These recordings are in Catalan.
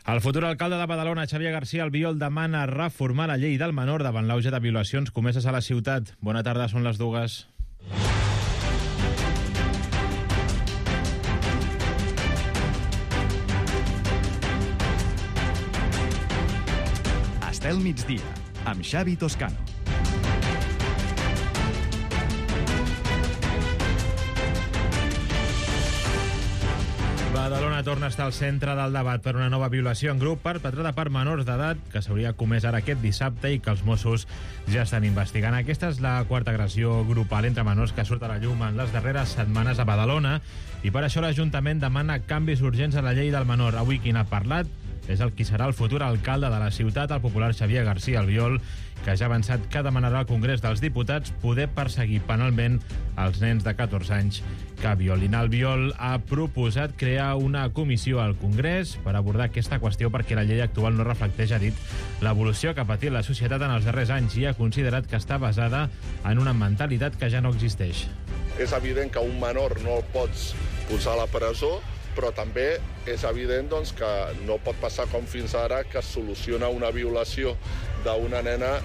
El futur alcalde de Badalona, Xavier García Albiol, demana reformar la llei del menor davant l'auge de violacions comeses a la ciutat. Bona tarda, són les dues. Estel migdia, amb Xavi Toscano. Badalona torna a estar al centre del debat per una nova violació en grup perpetrada per menors d'edat que s'hauria comès ara aquest dissabte i que els Mossos ja estan investigant. Aquesta és la quarta agressió grupal entre menors que surt a la llum en les darreres setmanes a Badalona i per això l'Ajuntament demana canvis urgents a la llei del menor. Avui qui n'ha parlat és el qui serà el futur alcalde de la ciutat, el popular Xavier García Albiol, que ja ha avançat que demanarà al Congrés dels Diputats poder perseguir penalment els nens de 14 anys que violin. Albiol ha proposat crear una comissió al Congrés per abordar aquesta qüestió perquè la llei actual no reflecteix, ha dit, l'evolució que ha patit la societat en els darrers anys i ha considerat que està basada en una mentalitat que ja no existeix. És evident que un menor no el pots posar a la presó, però també és evident doncs, que no pot passar com fins ara, que es soluciona una violació d'una nena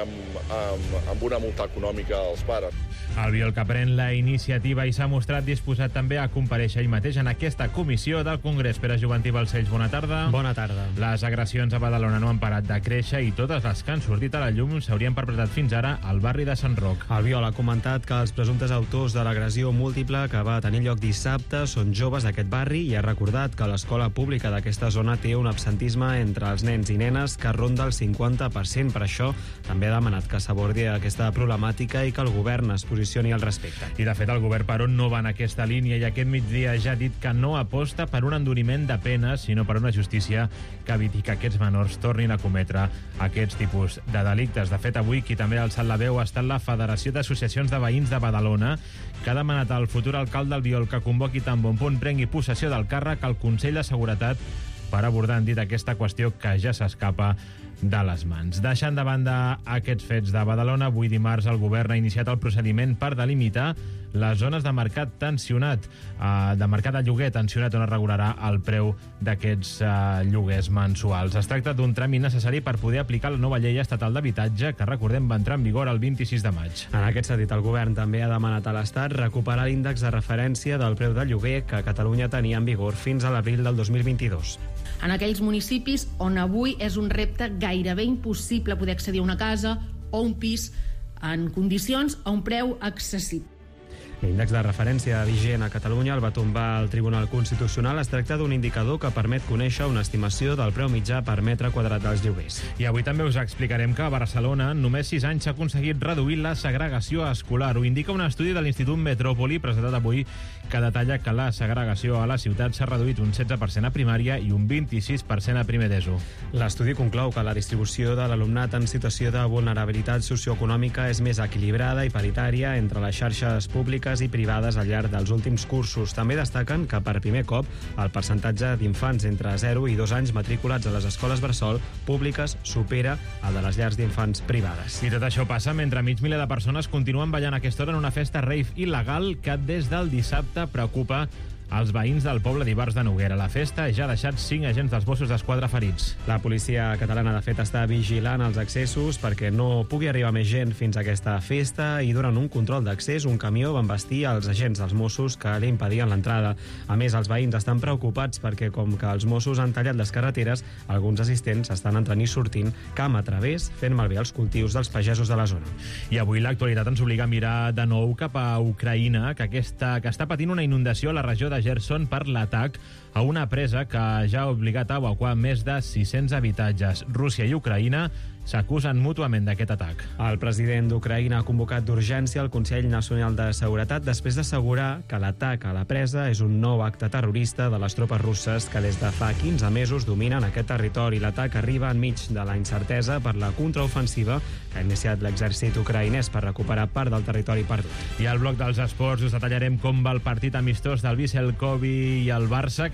amb una multa econòmica als pares. Albiol, que pren la iniciativa i s'ha mostrat disposat també a comparèixer ell mateix en aquesta comissió del Congrés. Pere Joventí Balcells, bona tarda. Bona tarda. Les agressions a Badalona no han parat de créixer i totes les que han sortit a la llum s'haurien perpetrat fins ara al barri de Sant Roc. Albiol ha comentat que els presumptes autors de l'agressió múltiple que va tenir lloc dissabte són joves d'aquest barri i ha recordat que l'escola pública d'aquesta zona té un absentisme entre els nens i nenes que ronda el 50%. Per això també ha demanat que s'abordi aquesta problemàtica i que el govern es posicioni al respecte. I de fet el govern però no va en aquesta línia i aquest migdia ja ha dit que no aposta per un enduriment de penes, sinó per una justícia que eviti que aquests menors tornin a cometre aquests tipus de delictes. De fet, avui qui també ha alçat la veu ha estat la Federació d'Associacions de Veïns de Badalona, que ha demanat al futur alcalde Albiol que convoqui tan bon punt prengui possessió del càrrec al Consell de Seguretat per abordar, han dit, aquesta qüestió que ja s'escapa de les mans. Deixant de banda aquests fets de Badalona, avui dimarts el govern ha iniciat el procediment per delimitar les zones de mercat tensionat, de mercat de lloguer tensionat, on es regularà el preu d'aquests lloguers mensuals. Es tracta d'un tràmit necessari per poder aplicar la nova llei estatal d'habitatge, que recordem va entrar en vigor el 26 de maig. En aquest sentit, el govern també ha demanat a l'Estat recuperar l'índex de referència del preu del lloguer que Catalunya tenia en vigor fins a l'abril del 2022. En aquells municipis on avui és un repte gairebé impossible poder accedir a una casa o un pis en condicions a un preu accessible. L'índex de referència vigent a Catalunya el va tombar el Tribunal Constitucional. Es tracta d'un indicador que permet conèixer una estimació del preu mitjà per metre quadrat dels lloguers. I avui també us explicarem que a Barcelona en només 6 anys s'ha aconseguit reduir la segregació escolar. Ho indica un estudi de l'Institut Metròpoli presentat avui que detalla que la segregació a la ciutat s'ha reduït un 16% a primària i un 26% a primer d'ESO. L'estudi conclou que la distribució de l'alumnat en situació de vulnerabilitat socioeconòmica és més equilibrada i paritària entre les xarxes públiques i privades al llarg dels últims cursos. També destaquen que per primer cop el percentatge d'infants entre 0 i 2 anys matriculats a les escoles bressol públiques supera el de les llars d'infants privades. I tot això passa mentre mig miler de persones continuen ballant a aquesta hora en una festa rave il·legal que des del dissabte preocupa als veïns del poble d'Ivars de Noguera. La festa ja ha deixat 5 agents dels Mossos d'Esquadra ferits. La policia catalana, de fet, està vigilant els accessos perquè no pugui arribar més gent fins a aquesta festa i durant un control d'accés un camió va embestir els agents dels Mossos que li impedien l'entrada. A més, els veïns estan preocupats perquè com que els Mossos han tallat les carreteres, alguns assistents estan entrant i sortint camp a través, fent malbé els cultius dels pagesos de la zona. I avui l'actualitat ens obliga a mirar de nou cap a Ucraïna, que està patint una inundació a la regió de Gerson per l'atac a una presa que ja ha obligat a evacuar més de 600 habitatges. Rússia i Ucraïna s'acusen mútuament d'aquest atac. El president d'Ucraïna ha convocat d'urgència el Consell Nacional de Seguretat després d'assegurar que l'atac a la presa és un nou acte terrorista de les tropes russes que des de fa 15 mesos dominen aquest territori. L'atac arriba enmig de la incertesa per la contraofensiva que ha iniciat l'exèrcit ucraïnès per recuperar part del territori perdut. I al bloc dels esports us detallarem com va el partit amistós del Vissel Kobe i el Barça, que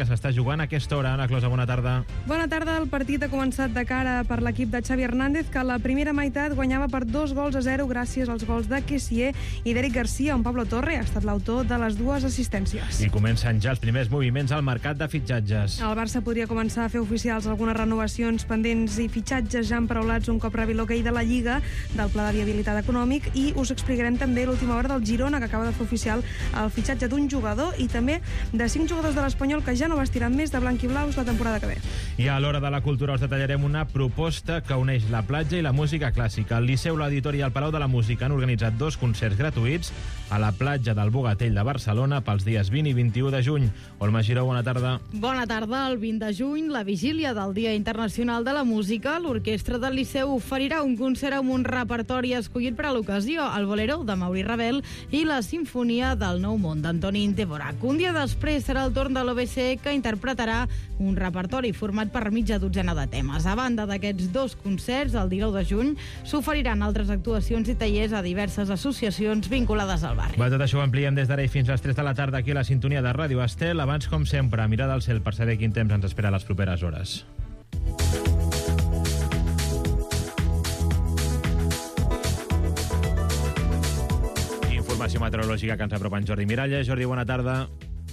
que s'està jugant a aquesta hora. Ana Closa, bona tarda. Bona tarda. El partit ha començat de cara per l'equip de Xavi Hernández, que a la primera meitat guanyava per 2-0 gràcies als gols de Kessié i d'Eric Garcia, on Pablo Torre ha estat l'autor de les dues assistències. I comencen ja els primers moviments al mercat de fitxatges. El Barça podria començar a fer oficials algunes renovacions pendents i fitxatges ja emparaulats un cop rebi l'hoquei de la Lliga del Pla de Viabilitat Econòmic, i us explicarem també l'última hora del Girona, que acaba de fer oficial el fitxatge d'un jugador i també de 5 jugadors de l'Espanyol que ja no vestiran més de blanc i blaus la temporada que ve. I a l'hora de la cultura us detallarem una proposta que uneix la platja i la música clàssica. El Liceu, l'Auditori i el Palau de la Música han organitzat 2 concerts gratuïts a la platja del Bogatell de Barcelona pels dies 20 i 21 de juny. Olma Giró, bona tarda. Bona tarda. El 20 de juny, la vigília del Dia Internacional de la Música, l'Orquestra del Liceu oferirà un concert amb un repertori escollit per a l'ocasió, el Bolero de Mauri Ravel i la Simfonia del Nou Món d'Antoni Dvořák. Un dia després serà el torn de l'OBC, que interpretarà un repertori format per mitja dotzena de temes. A banda d'aquests 2 concerts, el 19 de juny s'oferiran altres actuacions i tallers a diverses associacions vinculades al barri. Tot això ho ampliem des d'ara i fins a les 3 de la tarda aquí a la sintonia de Ràdio Estel. Abans, com sempre, mirada al cel per saber quin temps ens espera a les properes hores. Informació meteorològica que ens apropa en Jordi Miralles. Jordi, bona tarda.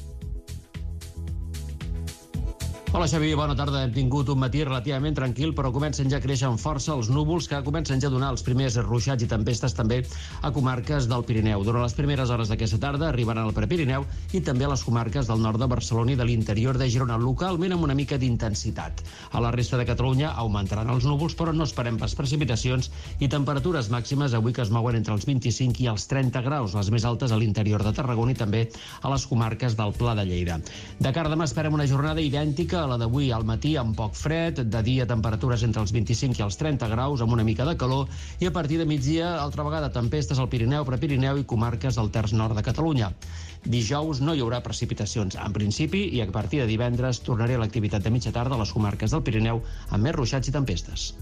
Hola, Xavi, bona tarda. Hem tingut un matí relativament tranquil, però comencen ja a créixer amb força els núvols, que comencen ja a donar els primers ruixats i tempestes també a comarques del Pirineu. Durant les primeres hores d'aquesta tarda arribaran al Prepirineu i també a les comarques del nord de Barcelona i de l'interior de Girona, localment amb una mica d'intensitat. A la resta de Catalunya augmentaran els núvols, però no esperem pas precipitacions, i temperatures màximes avui que es mouen entre els 25 i els 30 graus, les més altes a l'interior de Tarragona i també a les comarques del Pla de Lleida. De cara a demà esperem una jornada idèntica a la d'avui al matí, amb poc fred, de dia temperatures entre els 25 i els 30 graus, amb una mica de calor, i a partir de migdia, altra vegada, tempestes al Pirineu, Prepirineu i comarques del terç nord de Catalunya. Dijous no hi haurà precipitacions, en principi, i a partir de divendres tornaré a l'activitat de mitja tarda a les comarques del Pirineu amb més ruixats i tempestes.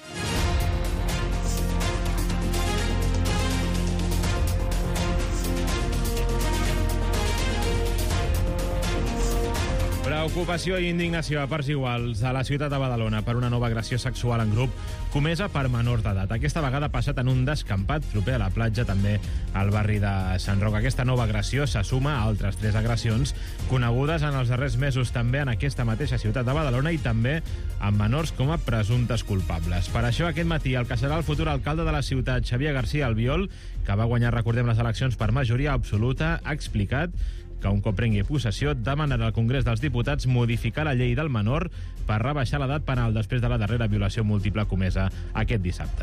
Preocupació i indignació a parts iguals a la ciutat de Badalona per una nova agressió sexual en grup comesa per menors d'edat. Aquesta vegada ha passat en un descampat proper a la platja, també al barri de Sant Roc. Aquesta nova agressió se suma a altres 3 agressions conegudes en els darrers mesos també en aquesta mateixa ciutat de Badalona i també amb menors com a presumptes culpables. Per això aquest matí el que serà el futur alcalde de la ciutat, Xavier García Albiol, que va guanyar, recordem, les eleccions per majoria absoluta, ha explicat que un cop prengui possessió demanarà al Congrés dels Diputats modificar la llei del menor per rebaixar l'edat penal després de la darrera violació múltiple comesa aquest dissabte.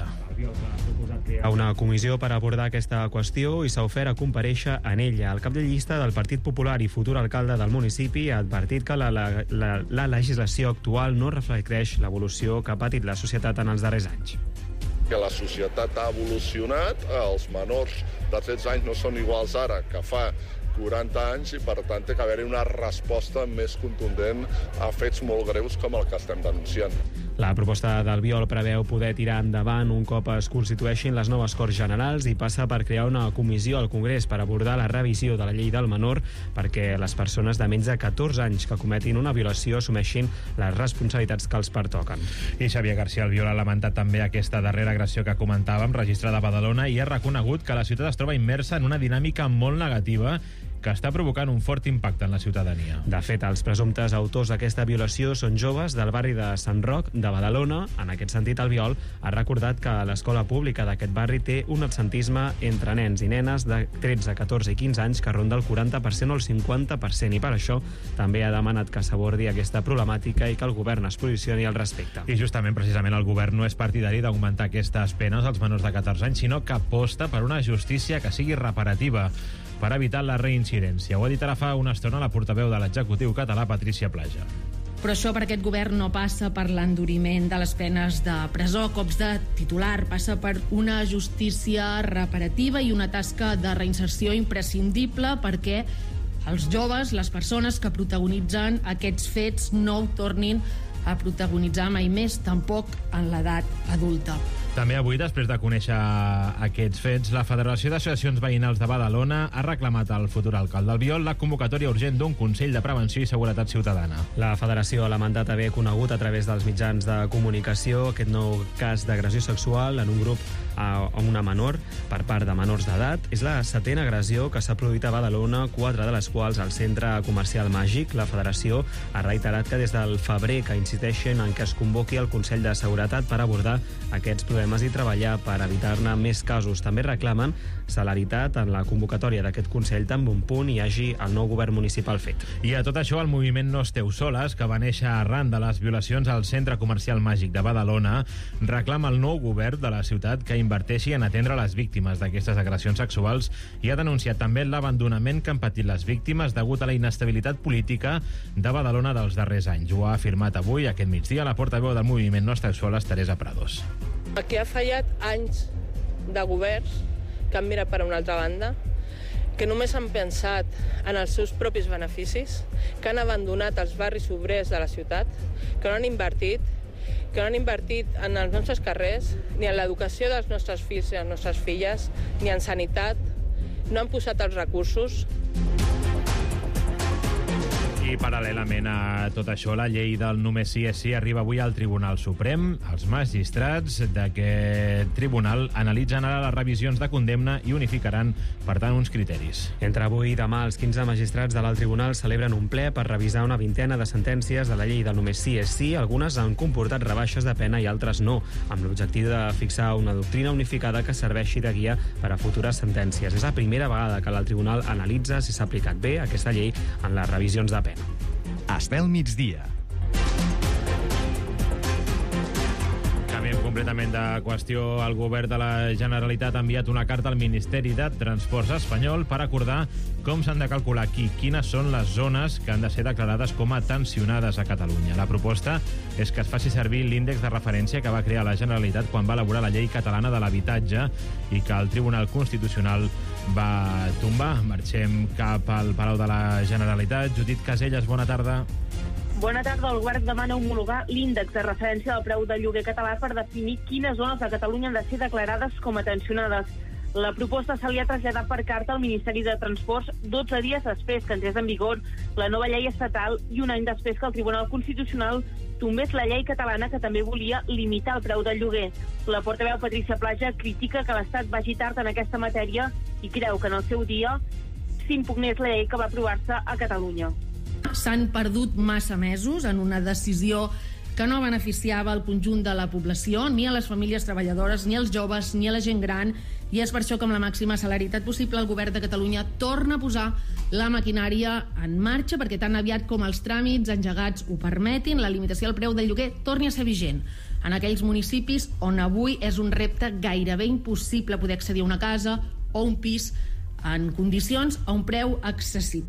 Hi ha una comissió per abordar aquesta qüestió i s'ha ofert a comparèixer en ella. El cap de llista del Partit Popular i futur alcalde del municipi ha advertit que la legislació actual no reflecteix l'evolució que ha patit la societat en els darrers anys. Que la societat ha evolucionat, els menors de 13 anys no són iguals ara que fa 40 anys i, per tant, té que haver-hi una resposta més contundent a fets molt greus com el que estem denunciant. La proposta d'Albiol preveu poder tirar endavant un cop es constitueixin les noves Corts Generals i passa per crear una comissió al Congrés per abordar la revisió de la llei del menor perquè les persones de menys de 14 anys que cometin una violació assumeixin les responsabilitats que els pertoquen. I Xavier García Albiol ha lamentat també aquesta darrera agressió que comentàvem, registrada a Badalona, i ha reconegut que la ciutat es troba immersa en una dinàmica molt negativa que està provocant un fort impacte en la ciutadania. De fet, els presumptes autors d'aquesta violació són joves del barri de Sant Roc, de Badalona. En aquest sentit, Albiol ha recordat que l'escola pública d'aquest barri té un absentisme entre nens i nenes de 13, 14 i 15 anys que ronda el 40% o el 50%, i per això també ha demanat que s'abordi aquesta problemàtica i que el govern es posicioni al respecte. I justament, precisament, el govern no és partidari d'augmentar aquestes penes als menors de 14 anys, sinó que aposta per una justícia que sigui reparativa per evitar la reincidència. Ho ha dit ara fa una estona la portaveu de l'executiu català, Patrícia Plaja. Però això per aquest govern no passa per l'enduriment de les penes de presó, cops de titular, passa per una justícia reparativa i una tasca de reinserció imprescindible perquè els joves, les persones que protagonitzen aquests fets, no ho tornin a protagonitzar mai més, tampoc en l'edat adulta. També avui, després de conèixer aquests fets, la Federació d'Associacions Veïnals de Badalona ha reclamat al futur alcalde Albiol la convocatòria urgent d'un Consell de Prevenció i Seguretat Ciutadana. La Federació ha lamentat haver conegut a través dels mitjans de comunicació aquest nou cas d'agressió sexual en un grup a una menor per part de menors d'edat. És la 7a agressió que s'ha produït a Badalona, 4 de les quals al centre comercial Màgic. La Federació ha reiterat que des del febrer que insisteixen en que es convoqui el Consell de Seguretat per abordar aquests problemes i treballar per evitar-ne més casos. També reclamen celeritat en la convocatòria d'aquest Consell tan bon punt hi hagi el nou govern municipal fet. I a tot això, el moviment No Esteu Soles, que va néixer arran de les violacions al centre comercial Màgic de Badalona, reclama al nou govern de la ciutat que inverteixi en atendre les víctimes d'aquestes agressions sexuals i ha denunciat també l'abandonament que han patit les víctimes degut a la inestabilitat política de Badalona dels darrers anys. Ho ha afirmat avui, aquest migdia, la portaveu del moviment No Esteu Soles, Teresa Prados. Aquí ha fallat anys de governs que han mirat per una altra banda, que només han pensat en els seus propis beneficis, que han abandonat els barris obrers de la ciutat, que no han invertit en els nostres carrers, ni en l'educació dels nostres fills i les nostres filles, ni en sanitat, no han posat els recursos. I paral·lelament a tot això, la llei del només sí és sí arriba avui al Tribunal Suprem. Els magistrats d'aquest tribunal analitzen ara les revisions de condemna i unificaran, per tant, uns criteris. Entre avui i demà, els 15 magistrats de l'alt tribunal celebren un ple per revisar una vintena de sentències de la llei del només sí és sí. Algunes han comportat rebaixes de pena i altres no, amb l'objectiu de fixar una doctrina unificada que serveixi de guia per a futures sentències. És la primera vegada que l'alt tribunal analitza si s'ha aplicat bé aquesta llei en les revisions de pena. Estel migdia. Canviem completament de qüestió. El govern de la Generalitat ha enviat una carta al Ministeri de Transports espanyol per acordar com s'han de calcular quines són les zones que han de ser declarades com a tensionades a Catalunya. La proposta és que es faci servir l'índex de referència que va crear la Generalitat quan va elaborar la llei catalana de l'habitatge i que el Tribunal Constitucional va tombar. Marxem cap al Palau de la Generalitat. Judit Caselles, bona tarda. Bona tarda. El govern demana homologar l'índex de referència del preu del lloguer català per definir quines zones de Catalunya han de ser declarades com a tensionades. La proposta se li ha traslladat per carta al Ministeri de Transports 12 dies després que entrés en vigor la nova llei estatal i un any després que el Tribunal Constitucional tombés la llei catalana que també volia limitar el preu del lloguer. La portaveu Patricia Plaja critica que l'Estat vagi tard en aquesta matèria i creu que en el seu dia s'impugnés la llei que va aprovar-se a Catalunya. S'han perdut massa mesos en una decisió que no beneficiava el conjunt de la població, ni a les famílies treballadores, ni als joves, ni a la gent gran, i és per això que amb la màxima celeritat possible el govern de Catalunya torna a posar la maquinària en marxa perquè tan aviat com els tràmits engegats ho permetin, la limitació al preu del lloguer torni a ser vigent en aquells municipis on avui és un repte gairebé impossible poder accedir a una casa o un pis en condicions a un preu accessible.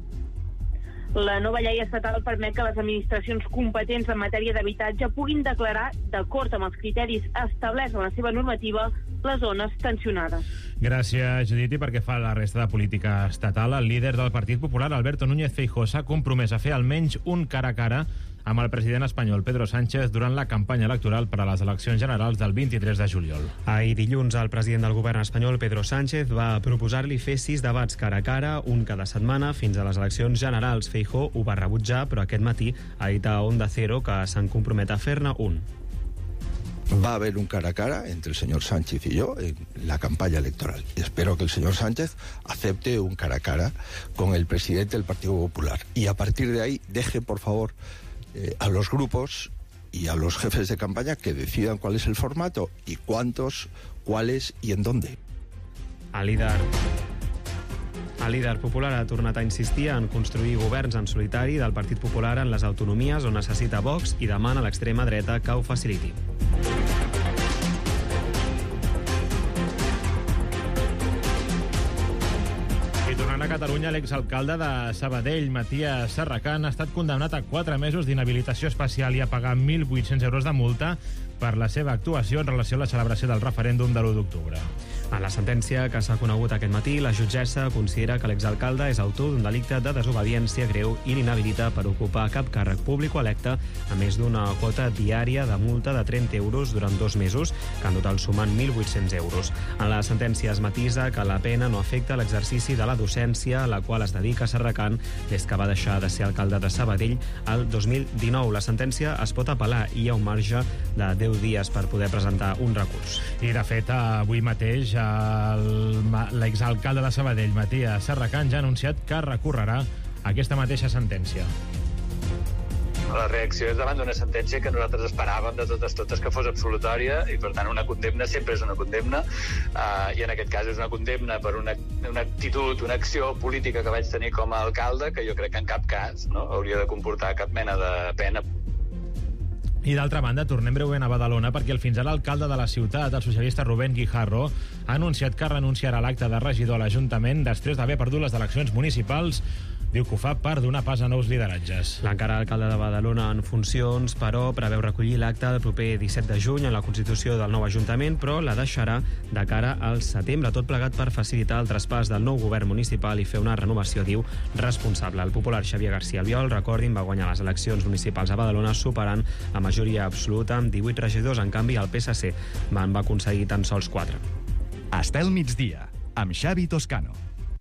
La nova llei estatal permet que les administracions competents en matèria d'habitatge puguin declarar, d'acord amb els criteris establerts en la seva normativa, les zones tensionades. Gràcies, Judit. I perquè fa la resta de política estatal, el líder del Partit Popular, Alberto Núñez Feijóo, s'ha compromès a fer almenys un cara a cara amb el president espanyol Pedro Sánchez durant la campanya electoral per a les eleccions generals del 23 de juliol. Ahir dilluns, el president del govern espanyol, Pedro Sánchez, va proposar-li fer 6 debats cara a cara, un cada setmana, fins a les eleccions generals. Feijóo ho va rebutjar, però aquest matí ha dit a Onda Cero que se'n compromet a fer-ne un. Va a haber un cara a cara entre el señor Sánchez y yo en la campaña electoral. Y espero que el señor Sánchez acepte un cara a cara con el presidente del Partido Popular. Y a partir de ahí deje, por favor, a los grupos y a los jefes de campaña que decidan cuál es el formato y cuántos, cuáles y en dónde. El líder popular ha tornat a insistir en construir governs en solitari del Partit Popular en les autonomies on necessita Vox i demana a l'extrema dreta que ho faciliti. I tornant a Catalunya, l'exalcalde de Sabadell, Matías Serracant, ha estat condemnat a 4 mesos d'inhabilitació especial i a pagar 1.800 euros de multa per la seva actuació en relació a la celebració del referèndum de l'1 d'octubre. En la sentència que s'ha conegut aquest matí, la jutgessa considera que l'exalcalde és autor d'un delicte de desobediència greu i l'inhabilita per ocupar cap càrrec públic o electe, a més d'una quota diària de multa de 30 euros durant 2 mesos, que en total sumen 1.800 euros. En la sentència es matisa que la pena no afecta l'exercici de la docència, a la qual es dedica Serracant des que va deixar de ser alcalde de Sabadell el 2019. La sentència es pot apel·lar i hi ha un marge de 10 dies per poder presentar un recurs. I, de fet, avui mateix l'exalcalde de Sabadell, Matías Serracant, ja ha anunciat que recorrerà aquesta mateixa sentència. La reacció és davant d'una sentència que nosaltres esperàvem de totes que fos absolutòria i, per tant, una condemna sempre és una condemna i en aquest cas és una condemna per una actitud, una acció política que vaig tenir com a alcalde que jo crec que en cap cas hauria de comportar cap mena de pena. I d'altra banda, tornem breument a Badalona perquè el fins ara alcalde de la ciutat, el socialista Rubén Guijarro, ha anunciat que renunciarà a l'acte de regidor a l'Ajuntament després d'haver perdut les eleccions municipals. Diu que ho fa per donar pas a nous lideratges. L'encara alcalde de Badalona en funcions, però, preveu recollir l'acte el proper 17 de juny en la constitució del nou Ajuntament, però la deixarà de cara al setembre, tot plegat per facilitar el traspàs del nou govern municipal i fer una renovació, diu, responsable. El popular Xavier García Albiol, recordin, va guanyar les eleccions municipals a Badalona superant la majoria absoluta amb 18 regidors. En canvi, el PSC va aconseguir tan sols 4. Estel migdia, amb Xavi Toscano.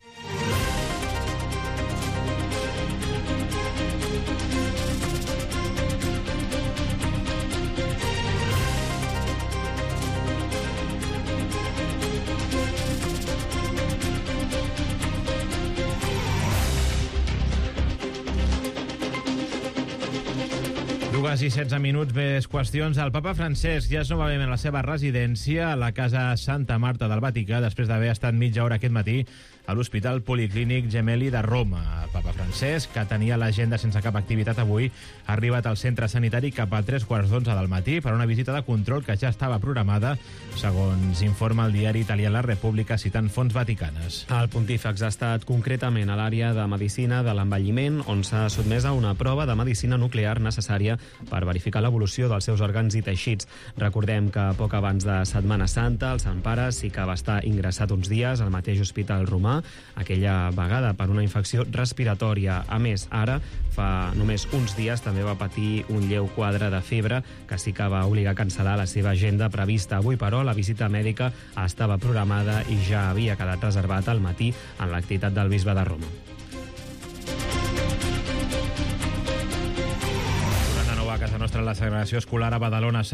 I 16 minuts, més qüestions. El papa Francesc ja és novament a la seva residència a la Casa Santa Marta del Vaticà després d'haver estat mitja hora aquest matí a l'Hospital Policlínic Gemelli de Roma. El papa Francesc, que tenia l'agenda sense cap activitat avui, ha arribat al centre sanitari cap a 3:15 del matí per una visita de control que ja estava programada, segons informa el diari italià La República citant fonts vaticanes. El pontífex ha estat concretament a l'àrea de medicina de l'envelliment, on s'ha sotmès a una prova de medicina nuclear necessària per verificar l'evolució dels seus òrgans i teixits. Recordem que poc abans de Setmana Santa, el Sant Pare sí que va estar ingressat uns dies al mateix hospital romà, aquella vegada per una infecció respiratòria. A més, ara, fa només uns dies, també va patir un lleu quadre de febre que sí que va obligar a cancel·lar la seva agenda prevista. Avui, però, la visita mèdica estava programada i ja havia quedat reservat al matí en l'activitat del bisbe de Roma. A casa nostra, la segregació escolar a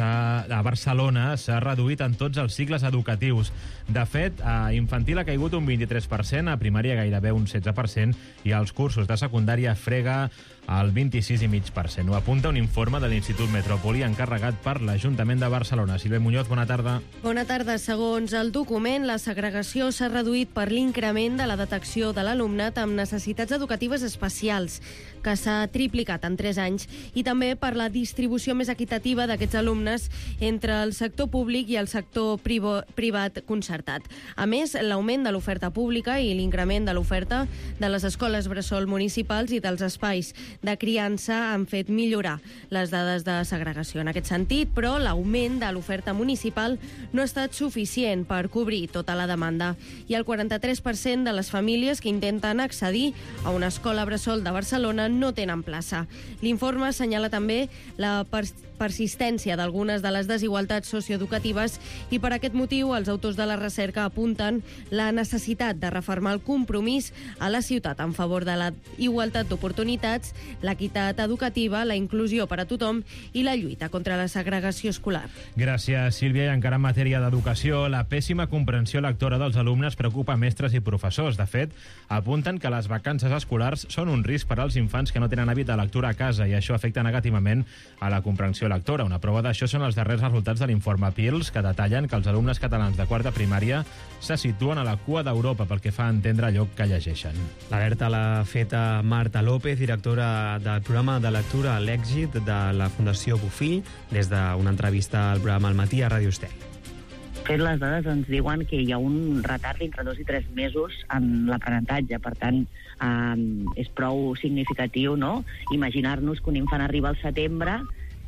Barcelona s'ha reduït en tots els cicles educatius. De fet, a infantil ha caigut un 23%, a primària gairebé un 16% i als cursos de secundària frega el 26,5%. Ho apunta un informe de l'Institut Metròpoli encarregat per l'Ajuntament de Barcelona. Silvia Muñoz, bona tarda. Bona tarda. Segons el document, la segregació s'ha reduït per l'increment de la detecció de l'alumnat amb necessitats educatives especials, que s'ha triplicat en 3 anys, i també per la distribució més equitativa d'aquests alumnes entre el sector públic i el sector privat concertat. A més, l'augment de l'oferta pública i l'increment de l'oferta de les escoles bressol municipals i dels espais de criança han fet millorar les dades de segregació. En aquest sentit, però, l'augment de l'oferta municipal no ha estat suficient per cobrir tota la demanda i el 43% de les famílies que intenten accedir a una escola bressol de Barcelona no tenen plaça. L'informe assenyala també la persistència d'algunes de les desigualtats socioeducatives i per aquest motiu els autors de la recerca apunten la necessitat de refermar el compromís a la ciutat en favor de la igualtat d'oportunitats, l'equitat educativa, la inclusió per a tothom i la lluita contra la segregació escolar. Gràcies, Sílvia. I encara en matèria d'educació, la pèssima comprensió lectora dels alumnes preocupa mestres i professors. De fet, apunten que les vacances escolars són un risc per als infants que no tenen hàbit de lectura a casa i això afecta negativament a la comprensió lectora. Una prova d'això són els darrers resultats de l'informe PIRLS, que detallen que els alumnes catalans de quart de primària se situen a la cua d'Europa pel que fa a entendre allò que llegeixen. L'alerta l'ha feta Marta López, directora del programa de lectura L'Èxit de la Fundació Bofill, des d'una entrevista al programa Al Matí a Ràdio Estel. Les dades ens diuen que hi ha un retard d'entre 2 i 3 mesos en l'aprenentatge. Per tant, és prou significatiu, no?, imaginar-nos que un infant arriba al setembre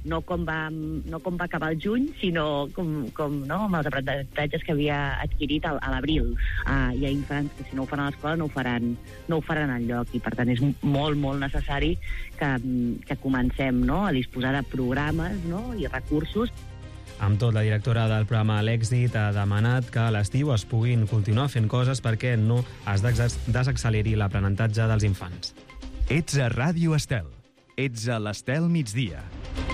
no com va acabar el juny, sinó com no, amb els aprenentatges que havia adquirit a l'abril. Hi ha infants que si no ho fan a l'escola no ho faran enlloc, i per tant és molt, molt necessari que comencem, no, a disposar de programes, no, i recursos. Amb tot, la directora del programa L'Èxit ha demanat que a l'estiu es puguin continuar fent coses perquè no es desacceleri l'aprenentatge dels infants. Ets a Ràdio Estel. Ets a l'Estel migdia.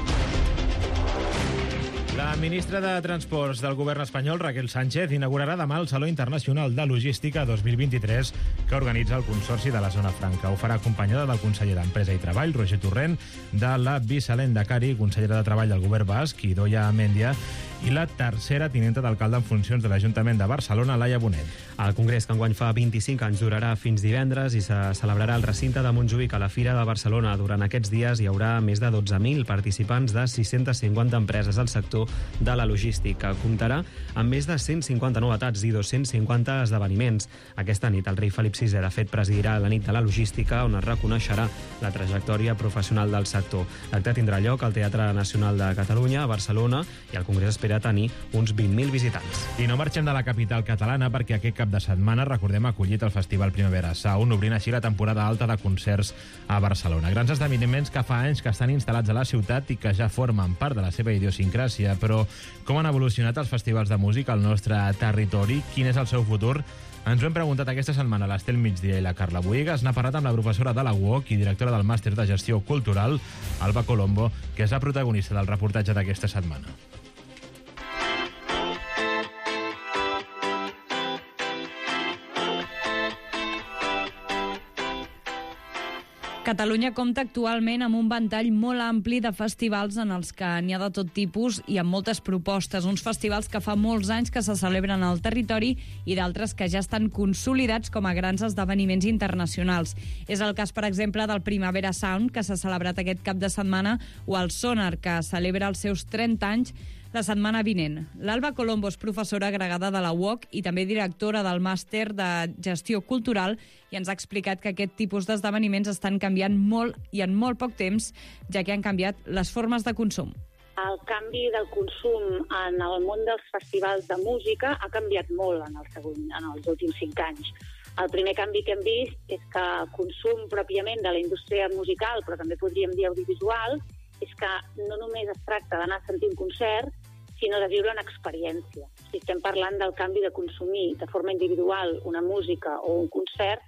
La ministra de Transports del govern espanyol, Raquel Sánchez, inaugurarà demà el Saló Internacional de Logística 2023 que organitza el Consorci de la Zona Franca. Ho farà acompanyada del conseller d'Empresa i Treball, Roger Torrent, de la vicealcaldessa Cari, consellera de Treball del govern basc, Idoia Mendia, i la tercera tinenta d'alcalde en funcions de l'Ajuntament de Barcelona, Laia Bonet. El congrés, que enguany fa 25 anys, durarà fins divendres i se celebrarà al recinte de Montjuïc, a la Fira de Barcelona. Durant aquests dies hi haurà més de 12.000 participants de 650 empreses del sector de la logística. Comptarà amb més de 150 novetats i 250 esdeveniments. Aquesta nit el rei Felip VI, de fet, presidirà la nit de la logística, on es reconeixerà la trajectòria professional del sector. L'acte tindrà lloc al Teatre Nacional de Catalunya, a Barcelona, i el congrés espera tenir uns 20.000 visitants. I no marxem de la capital catalana perquè aquest cap de setmana, recordem, ha acollit el Festival Primavera Sound, obrint així la temporada alta de concerts a Barcelona. Grans esdeveniments que fa anys que estan instal·lats a la ciutat i que ja formen part de la seva idiosincràsia. Però com han evolucionat els festivals de música al nostre territori? Quin és el seu futur? Ens ho hem preguntat aquesta setmana a l'Estel Migdia i la Carla Bohigas. N'ha parlat amb la professora de la UOC i directora del Màster de Gestió Cultural, Alba Colombo, que és la protagonista del reportatge d'aquesta setmana. Catalunya compta actualment amb un ventall molt ampli de festivals en els que n'hi ha de tot tipus i amb moltes propostes. Uns festivals que fa molts anys que se celebren al territori i d'altres que ja estan consolidats com a grans esdeveniments internacionals. És el cas, per exemple, del Primavera Sound, que s'ha celebrat aquest cap de setmana, o el Sonar, que celebra els seus 30 anys la setmana vinent. L'Alba Colombo és professora agregada de la UOC i també directora del Màster de Gestió Cultural, i ens ha explicat que aquest tipus d'esdeveniments estan canviant molt i en molt poc temps, ja que han canviat les formes de consum. El canvi del consum en el món dels festivals de música ha canviat molt en els últims 5 anys. El primer canvi que hem vist és que el consum pròpiament de la indústria musical, però també podríem dir audiovisual, és que no només es tracta d'anar a sentir un concert, sinó de viure una experiència. Si estem parlant del canvi de consumir de forma individual una música o un concert,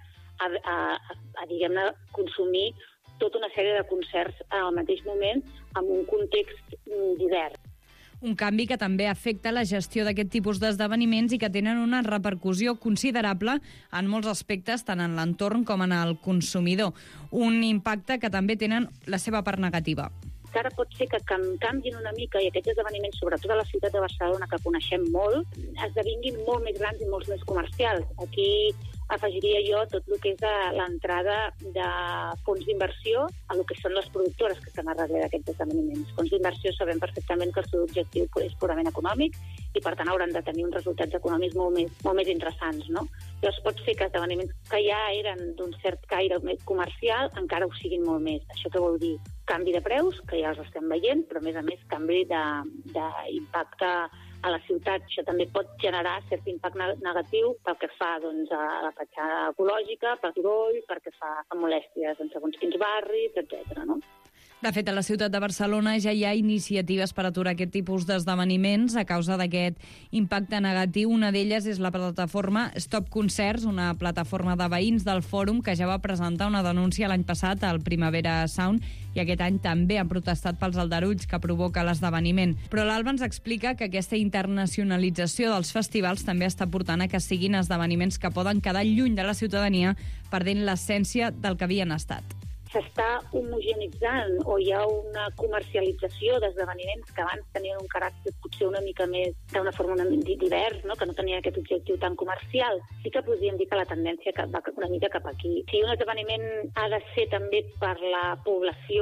a diguem-ne, consumir tota una sèrie de concerts al mateix moment amb un context divers. Un canvi que també afecta la gestió d'aquest tipus d'esdeveniments i que tenen una repercussió considerable en molts aspectes, tant en l'entorn com en el consumidor. Un impacte que també tenen la seva part negativa. Ara pot ser que canviïn una mica i aquests esdeveniments, sobretot a la ciutat de Barcelona, que coneixem molt, esdevinguin molt més grans i molt més comercials. Aquí afegiria jo tot el que és l'entrada de fons d'inversió a el que són les productores que estan darrere d'aquests esdeveniments. Fons d'inversió sabem perfectament que el seu objectiu és purament econòmic i, per tant, hauran de tenir uns resultats econòmics molt més interessants, no? Llavors pot ser que esdeveniments que ja eren d'un cert caire més comercial encara ho siguin molt més. Això què vol dir? Canvi de preus, que ja els estem veient, però, a més, canvi d'impacte a la ciutat. Això també pot generar cert impacte negatiu pel que fa a la petjada ecològica, pel soroll, pel que fa a molèsties en segons quins barris, etc. no? De fet, a la ciutat de Barcelona ja hi ha iniciatives per aturar aquest tipus d'esdeveniments a causa d'aquest impacte negatiu. Una d'elles és la plataforma Stop Concerts, una plataforma de veïns del Fòrum que ja va presentar una denúncia l'any passat al Primavera Sound i aquest any també han protestat pels aldarulls que provoca l'esdeveniment. Però l'Alba ens explica que aquesta internacionalització dels festivals també està portant a que siguin esdeveniments que poden quedar lluny de la ciutadania, perdent l'essència del que havien estat. S'està homogenitzant o hi ha una comercialització d'esdeveniments que abans tenien un caràcter potser una mica més d'una forma divers, no? Que no tenien aquest objectiu tan comercial. Sí que podríem dir que la tendència va una mica cap aquí. Si un esdeveniment ha de ser també per la població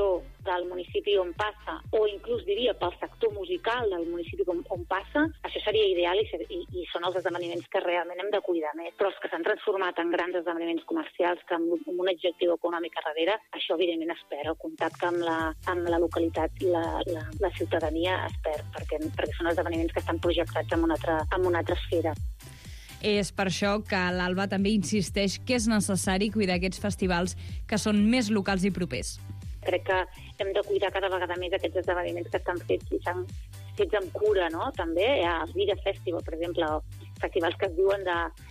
del municipi on passa, o inclús diria pel sector musical del municipi on passa, això seria ideal i són els esdeveniments que realment hem de cuidar més. Però els que s'han transformat en grans esdeveniments comercials, que amb un objectiu econòmic a darrere, això evidentment es perd. El contacte amb la localitat i la ciutadania es perd, perquè són esdeveniments que estan projectats en una altra esfera. És per això que l'Alba també insisteix que és necessari cuidar aquests festivals que són més locals i propers. Crec que hem de cuidar cada vegada més aquests esdeveniments que estan fets i estan fets amb cura, no? També hi ha els Vida Festival, per exemple, festivals que es diuen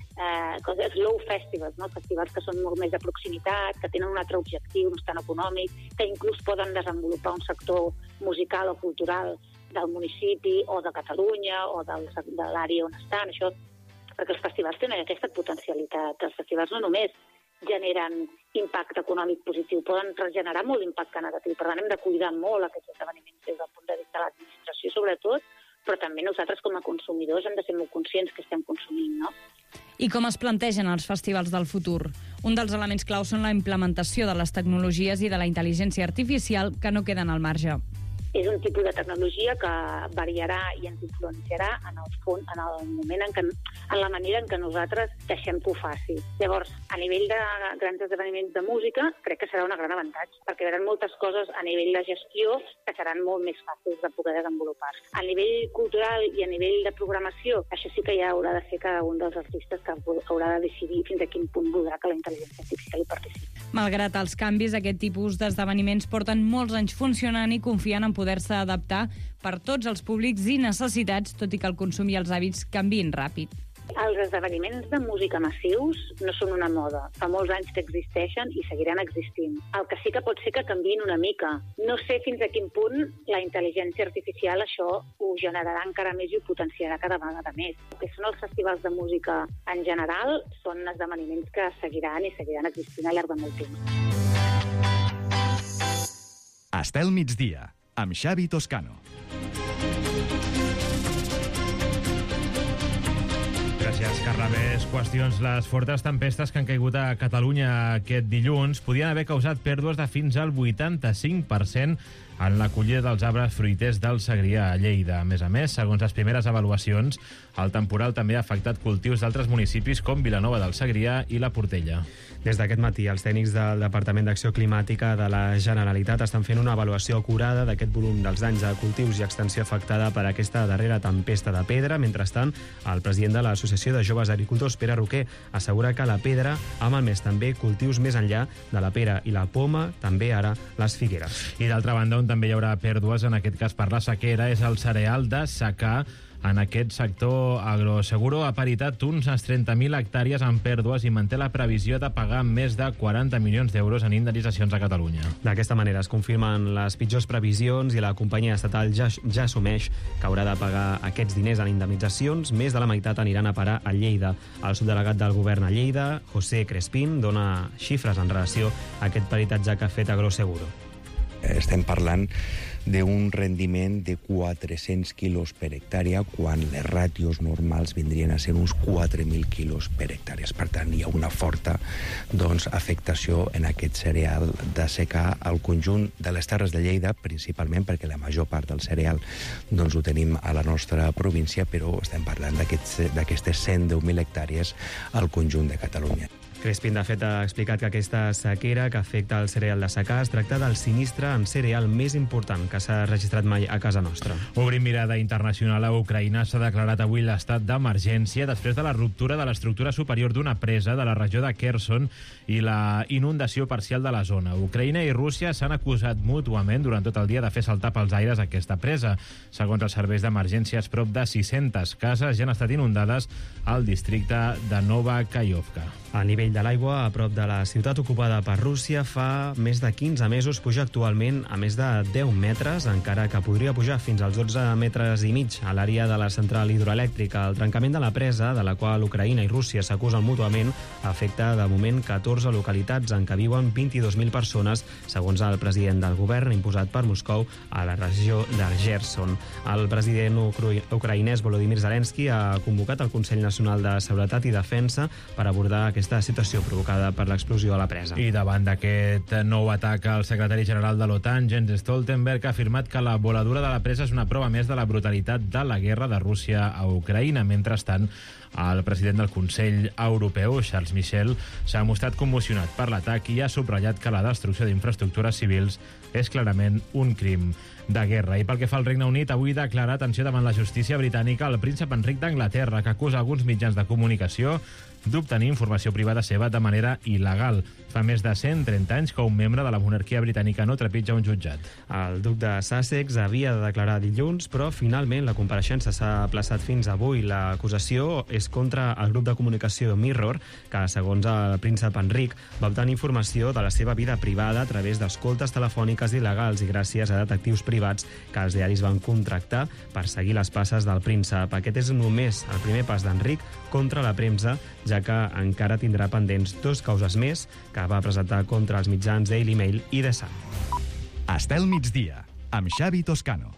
slow festivals, no? Festivals que són molt més de proximitat, que tenen un altre objectiu, no tan econòmic, que inclús poden desenvolupar un sector musical o cultural del municipi o de Catalunya o de l'àrea on estan, això, perquè els festivals tenen aquesta potencialitat. Els festivals no només generen impacte econòmic positiu, poden generar molt impacte negatiu. Per tant, hem de cuidar molt aquests esdeveniments des del punt de vista de l'administració, sobretot, però també nosaltres com a consumidors hem de ser molt conscients que estem consumint, no? I com es plantegen els festivals del futur? Un dels elements clau són la implementació de les tecnologies i de la intel·ligència artificial que no queden al marge. És un tipus de tecnologia que variarà i ens influenciarà en el moment en la manera en què nosaltres deixem que ho faci. Llavors, a nivell de grans esdeveniments de música, crec que serà un gran avantatge, perquè hi haurà moltes coses a nivell de gestió que seran molt més fàcils de poder desenvolupar. A nivell cultural i a nivell de programació, això sí que ja haurà de ser cada un dels artistes que haurà de decidir fins a quin punt voldrà que la intel·ligència artificial hi participi. Malgrat els canvis, aquest tipus d'esdeveniments porten molts anys funcionant i confien en poder-se adaptar per tots els públics i necessitats, tot i que el consum i els hàbits canvien ràpid. Els esdeveniments de música massius no són una moda. Fa molts anys que existeixen i seguiran existint. El que sí que pot ser que canviïn una mica. No sé fins a quin punt la intel·ligència artificial això ho generarà encara més i ho potenciarà cada vegada més. El que són els festivals de música en general són esdeveniments que seguiran existint al llarg de molt temps. Estel migdia, amb Xavi Toscano. Gràcies, Carrabés. Qüestions. Les fortes tempestes que han caigut a Catalunya aquest dilluns podien haver causat pèrdues de fins al 85% en la collida dels arbres fruiters del Segrià a Lleida. A més, segons les primeres avaluacions, el temporal també ha afectat cultius d'altres municipis com Vilanova del Segrià i la Portella. Des d'aquest matí, els tècnics del Departament d'Acció Climàtica de la Generalitat estan fent una avaluació acurada d'aquest volum dels danys a cultius i extensió afectada per aquesta darrera tempesta de pedra. Mentrestant, el president de l'Associació de Joves Agricultors, Pere Roquer, assegura que la pedra ha malmès també cultius més enllà de la pera i la poma, també ara les figueres. I d'altra banda, on també hi haurà pèrdues, en aquest cas per la sequera, és el cereal de secà. En aquest sector, Agroseguro ha paritat uns 30.000 hectàrees en pèrdues i manté la previsió de pagar més de 40 milions d'euros en indemnitzacions a Catalunya. D'aquesta manera es confirmen les pitjors previsions i la companyia estatal ja assumeix que haurà de pagar aquests diners en indemnitzacions. Més de la meitat aniran a parar a Lleida. El subdelegat del govern a Lleida, José Crespín, dona xifres en relació a aquest peritatge que ha fet Agroseguro. Estem parlant d'un rendiment de 400 quilos per hectàrea, quan les ràtios normals vindrien a ser uns 4.000 quilos per hectàrea. Per tant, hi ha una forta afectació en aquest cereal de secà al conjunt de les Terres de Lleida, principalment perquè la major part del cereal ho tenim a la nostra província, però estem parlant d'aquestes 110.000 hectàrees al conjunt de Catalunya. Crespín, de fet, ha explicat que aquesta sequera que afecta el cereal de secà es tracta del sinistre en cereal més important que s'ha registrat mai a casa nostra. Obrim mirada internacional. A Ucraïna s'ha declarat avui l'estat d'emergència després de la ruptura de l'estructura superior d'una presa de la regió de Kherson i la inundació parcial de la zona. Ucraïna i Rússia s'han acusat mútuament durant tot el dia de fer saltar pels aires aquesta presa. Segons els serveis d'emergències, prop de 600 cases ja han estat inundades al districte de Nova Kayovka. El nivell de l'aigua a prop de la ciutat ocupada per Rússia fa més de 15 mesos puja actualment a més de 10 metres, encara que podria pujar fins als 12 metres i mig a l'àrea de la central hidroelèctrica. El trencament de la presa, de la qual Ucraïna i Rússia s'acusen mútuament, afecta de moment 14 localitats en què viuen 22.000 persones, segons el president del govern imposat per Moscou a la regió de Kherson. El president ucraïnès Volodymyr Zelensky ha convocat el Consell Nacional de Seguretat i Defensa per abordar aquesta situació precipitació provocada per l'explosió a la presa. I davant d'aquest nou atac, el secretari general de l'OTAN, Jens Stoltenberg, ha afirmat que la voladura de la presa és una prova més de la brutalitat de la guerra de Rússia a Ucraïna. Mentrestant, el president del Consell Europeu, Charles Michel, s'ha mostrat commocionat per l'atac i ha subratllat que la destrucció d'infraestructures civils és clarament un crim de guerra. I pel que fa al Regne Unit, avui declara atenció davant la justícia britànica el príncep Enric d'Anglaterra, que acusa alguns mitjans de comunicació d'obtenir informació privada seva de manera il·legal. Fa més de 130 anys que un membre de la monarquia britànica no trepitja un jutjat. El duc de Sussex havia de declarar dilluns, però finalment la compareixença s'ha aplaçat fins avui. L'acusació és contra el grup de comunicació Mirror, que, segons el príncep Enric, va obtenir informació de la seva vida privada a través d'escoltes telefòniques il·legals i gràcies a detectius privats que els diaris van contractar per seguir les passes del príncep. Aquest és només el primer pas d'Enric contra la premsa, ja que encara tindrà pendents 2 causes més que va presentar contra els mitjans Daily Mail i The Sun. Estel migdia, amb Xavi Toscano.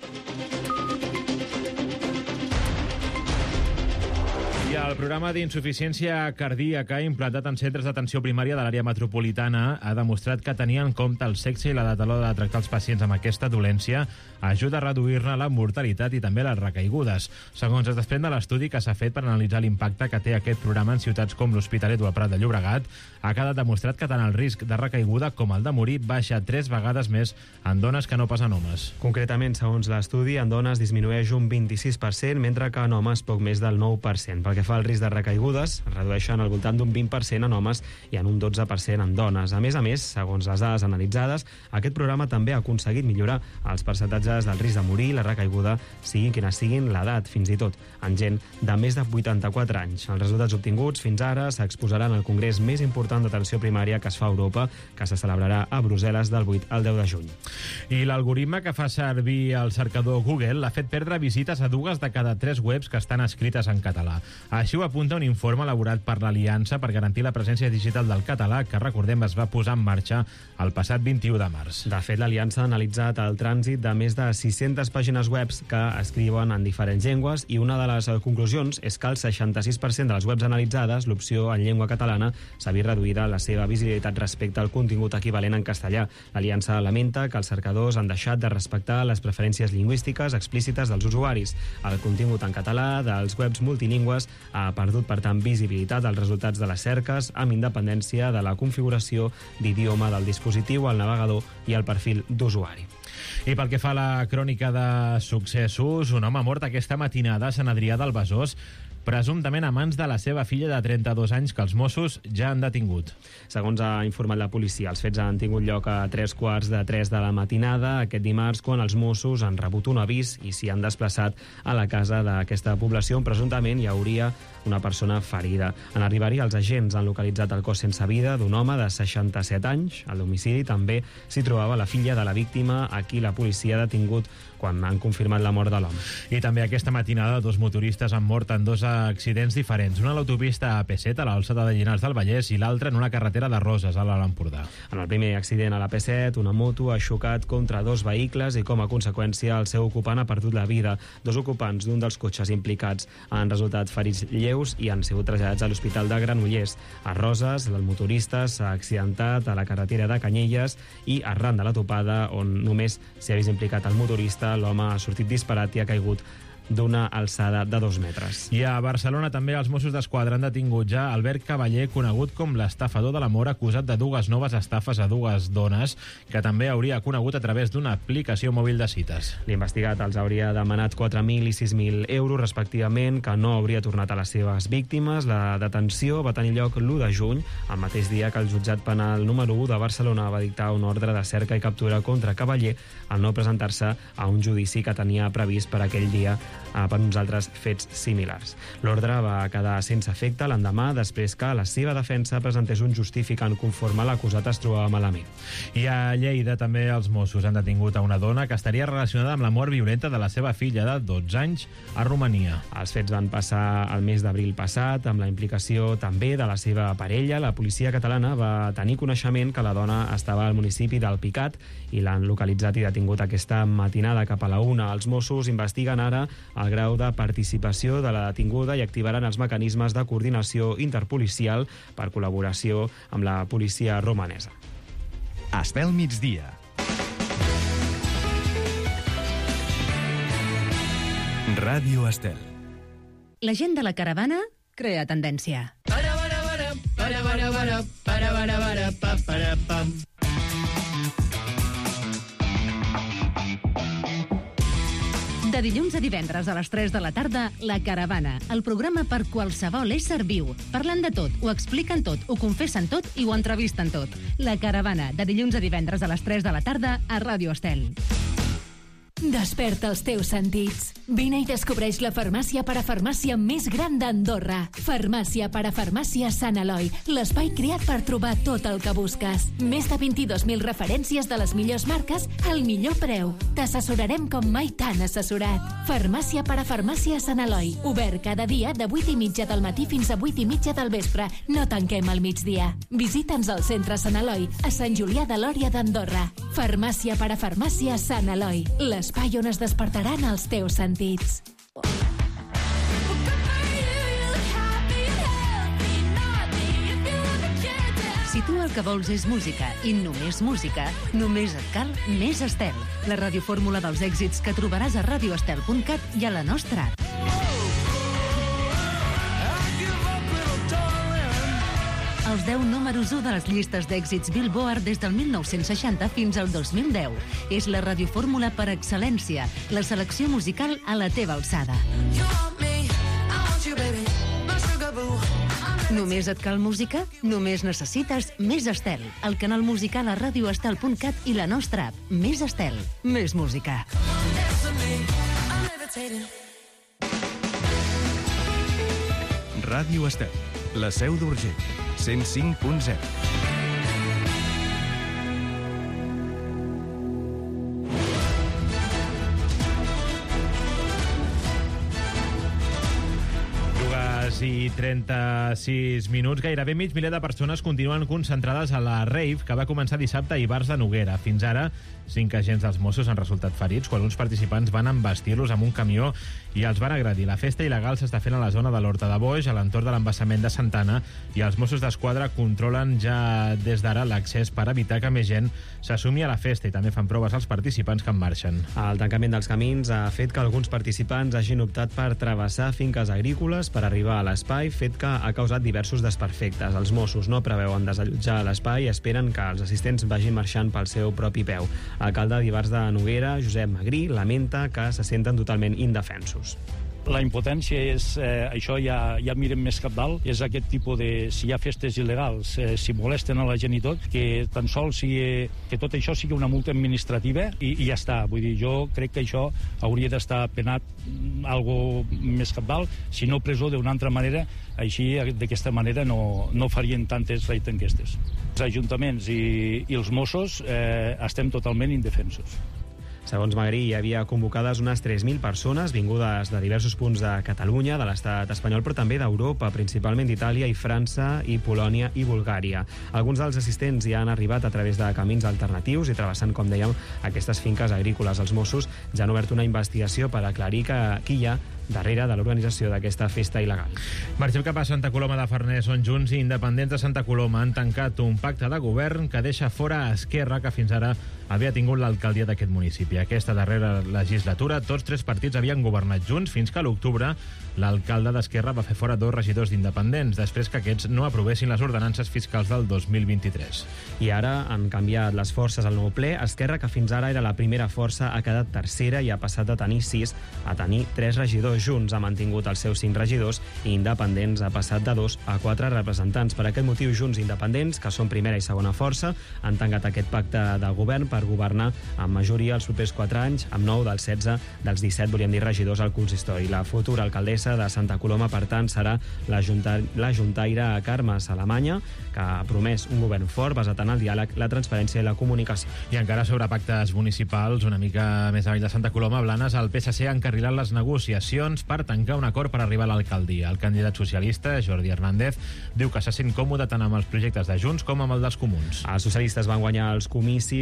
I el programa d'insuficiència cardíaca implantat en centres d'atenció primària de l'àrea metropolitana ha demostrat que tenir en compte el sexe i l'edat a l'hora de tractar els pacients amb aquesta dolència ajuda a reduir-ne la mortalitat i també les recaigudes. Segons es desprèn de l'estudi que s'ha fet per analitzar l'impacte que té aquest programa en ciutats com l'Hospitalet o el Prat de Llobregat, ha quedat demostrat que tant el risc de recaiguda com el de morir baixa 3 vegades més en dones que no pas en homes. Concretament, segons l'estudi, en dones disminueix un 26%, mentre que en homes poc més del 9%. Pel que fa al risc de recaigudes, es redueixen al voltant d'un 20% en homes i en un 12% en dones. A més, segons les dades analitzades, aquest programa també ha aconseguit millorar els percentatges del risc de morir i la recaiguda, siguin quines siguin l'edat, fins i tot en gent de més de 84 anys. Els resultats obtinguts fins ara s'exposaran al congrés més important d'atenció primària que es fa a Europa, que se celebrarà a Brussel·les del 8 al 10 de juny. I l'algoritme que fa servir el cercador Google l'ha fet perdre visites a 2 de cada 3 webs que estan escrites en català. Així ho apunta un informe elaborat per l'Aliança per garantir la presència digital del català, que, recordem, es va posar en marxa el passat 21 de març. De fet, l'Aliança ha analitzat el trànsit de més de 600 pàgines webs que escriuen en diferents llengües i una de les conclusions és que el 66% de les webs analitzades, l'opció en llengua catalana, s'ha vist reduïda la seva visibilitat respecte al contingut equivalent en castellà. L'Aliança lamenta que els cercadors han deixat de respectar les preferències lingüístiques explícites dels usuaris. El contingut en català dels webs multilingües ha perdut, per tant, visibilitat als resultats de les cerques, amb independència de la configuració d'idioma del dispositiu, el navegador i el perfil d'usuari. I pel que fa a la crònica de successos, un home mort aquesta matinada a Sant Adrià del Besòs, presumptament a mans de la seva filla de 32 anys, que els Mossos ja han detingut. Segons ha informat la policia, els fets han tingut lloc a 3:45 de la matinada aquest dimarts, quan els Mossos han rebut un avís i s'hi han desplaçat a la casa d'aquesta població, on presumptament hi hauria una persona ferida. En arribar-hi, els agents han localitzat el cos sense vida d'un home de 67 anys. A l'homicidi també s'hi trobava la filla de la víctima, a qui la policia ha detingut quan han confirmat la mort de l'home. I també aquesta matinada 2 motoristes han mort en 2 accidents diferents. Una a l'autopista AP7 a l'alçada de Llinars del Vallès i l'altra en una carretera de Roses, a l'Alt Empordà. En el primer accident a l'AP7, una moto ha xocat contra 2 vehicles i, com a conseqüència, el seu ocupant ha perdut la vida. 2 ocupants d'un dels cotxes implicats han resultat ferits lleus i han sigut traslladats a l'Hospital de Granollers. A Roses, el motorista s'ha accidentat a la carretera de Canyelles i, arran de la topada, on només s'hi ha vist implicat el motorista, l'home ha sortit disparat i ha caigut d'una alçada de 2 metres. I a Barcelona també els Mossos d'Esquadra han detingut ja Albert Cavaller, conegut com l'estafador de l'amor, acusat de 2 noves estafes a 2 dones, que també hauria conegut a través d'una aplicació mòbil de cites. L'investigat els hauria demanat 4.000 i 6.000 euros, respectivament, que no hauria tornat a les seves víctimes. La detenció va tenir lloc l'1 de juny, el mateix dia que el jutjat penal número 1 de Barcelona va dictar un ordre de cerca i captura contra Cavaller al no presentar-se a un judici que tenia previst per aquell dia per uns altres fets similars. L'ordre va quedar sense efecte l'endemà, després que la seva defensa presentés un justificant conforme l'acusat es trobava malament. I a Lleida també els Mossos han detingut a una dona que estaria relacionada amb la mort violenta de la seva filla de 12 anys a Romania. Els fets van passar el mes d'abril passat, amb la implicació també de la seva parella. La policia catalana va tenir coneixement que la dona estava al municipi d'Alpicat i l'han localitzat i detingut aquesta matinada cap a la 1. Els Mossos investiguen ara el grau de participació de la detinguda i activaran els mecanismes de coordinació interpolicial per col·laboració amb la policia romanesa. Estel migdia. Ràdio Estel. La gent de la caravana crea tendència. De dilluns a divendres a les 3 de la tarda, La Caravana, el programa per qualsevol ésser viu. Parlant de tot, ho expliquen tot, ho confessen tot i ho entrevisten tot. La Caravana, de dilluns a divendres a les 3 de la tarda a Ràdio Estel. Desperta els teus sentits. Vine i descobreix la farmàcia parafarmàcia més gran d'Andorra. Farmàcia parafarmàcia Sant Eloi, l'espai creat per trobar tot el que busques. Més de 22.000 referències de les millors marques al millor preu. T'assessorarem com mai t'han assessorat. Farmàcia parafarmàcia Sant Eloi, obert cada dia de 8:30 del matí fins a 8:30 del vespre. No tanquem al migdia. Visita'ns al centre Sant Eloi, a Sant Julià de Lòria d'Andorra. Farmàcia parafarmàcia Sant Eloi, l'espai on es despertaran els teus sentits. Si tu el que vols és música i només música, només et cal Més Estel, la radiofórmula dels èxits que trobaràs a radioestel.cat i a la nostra app. Els 10 números 1 de les llistes d'èxits Billboard des del 1960 fins al 2010. És la radiofórmula per excel·lència, la selecció musical a la teva alçada. Només et cal música? Només necessites Més Estel, el canal musical a radioestel.cat i la nostra app. Més Estel, més música. Ràdio Estel, la seu d'Urgell, 105.0. I 36 minuts, gairebé mig miler de persones continuen concentrades a la rave que va començar dissabte a Ivars de Noguera. Fins ara, 5 agents dels Mossos han resultat ferits quan uns participants van embestir-los amb un camió i els van agredir. La festa il·legal s'està fent a la zona de l'Horta de Boix, a l'entorn de l'embassament de Santana, i els Mossos d'Esquadra controlen ja des d'ara l'accés per evitar que més gent s'assumi a la festa i també fan proves als participants que en marxen. El tancament dels camins ha fet que alguns participants hagin optat per travessar finques agrícoles per arribar a l'espai, fet que ha causat diversos desperfectes. Els Mossos no preveuen desallotjar l'espai i esperen que els assistents vagin marxant pel seu propi peu. L'alcalde d'Ivars de Noguera, Josep Magrí, lamenta que se senten totalment indefensos. La impotència és, això ja mirem més capdalt, és aquest tipus de, si hi ha festes il·legals, si molesten a la gent i tot, que tan sols sigui, que tot això sigui una multa administrativa i ja està. Vull dir, jo crec que això hauria d'estar penat algo més capdalt, si no presó d'una altra manera, així d'aquesta manera no farien tantes raids enquestes. Els ajuntaments i els Mossos estem totalment indefensos. Segons Magrí, hi havia convocades unes 3.000 persones vingudes de diversos punts de Catalunya, de l'estat espanyol, però també d'Europa, principalment d'Itàlia i França i Polònia i Bulgària. Alguns dels assistents hi han arribat a través de camins alternatius i travessant, com dèiem, aquestes finques agrícoles. Els Mossos ja han obert una investigació per aclarir qui hi ha darrere de l'organització d'aquesta festa il·legal. Marxem cap a Santa Coloma de Farners, on Junts i Independents de Santa Coloma han tancat un pacte de govern que deixa fora Esquerra, que fins ara havia tingut l'alcaldia d'aquest municipi. Aquesta darrera legislatura, tots 3 partits havien governat junts fins que a l'octubre l'alcalde d'Esquerra va fer fora 2 regidors d'Independents, després que aquests no aprovessin les ordenances fiscals del 2023. I ara han canviat les forces al nou ple. Esquerra, que fins ara era la primera força, ha quedat tercera i ha passat de tenir 6 a tenir 3 regidors. Junts ha mantingut els seus 5 regidors i Independents ha passat de 2 a 4 representants. Per aquest motiu, Junts i Independents, que són primera i segona força, han tancat aquest pacte de govern per governar amb majoria els propers 4 anys, amb 9 dels 16 dels 17, volíem dir, regidors al consistori. La futura alcaldessa de Santa Coloma, per tant, serà la juntaire Carme Salamanya, que ha promès un govern fort basat en el diàleg, la transparència i la comunicació. I encara sobre pactes municipals, una mica més avall de Santa Coloma, Blanes, el PSC ha encarrilat les negociacions per tancar un acord per arribar a l'alcaldia. El candidat socialista, Jordi Hernández, diu que se sent còmode tant amb els projectes de Junts com amb el dels Comuns. Els socialistes van guanyar els comicis amb 6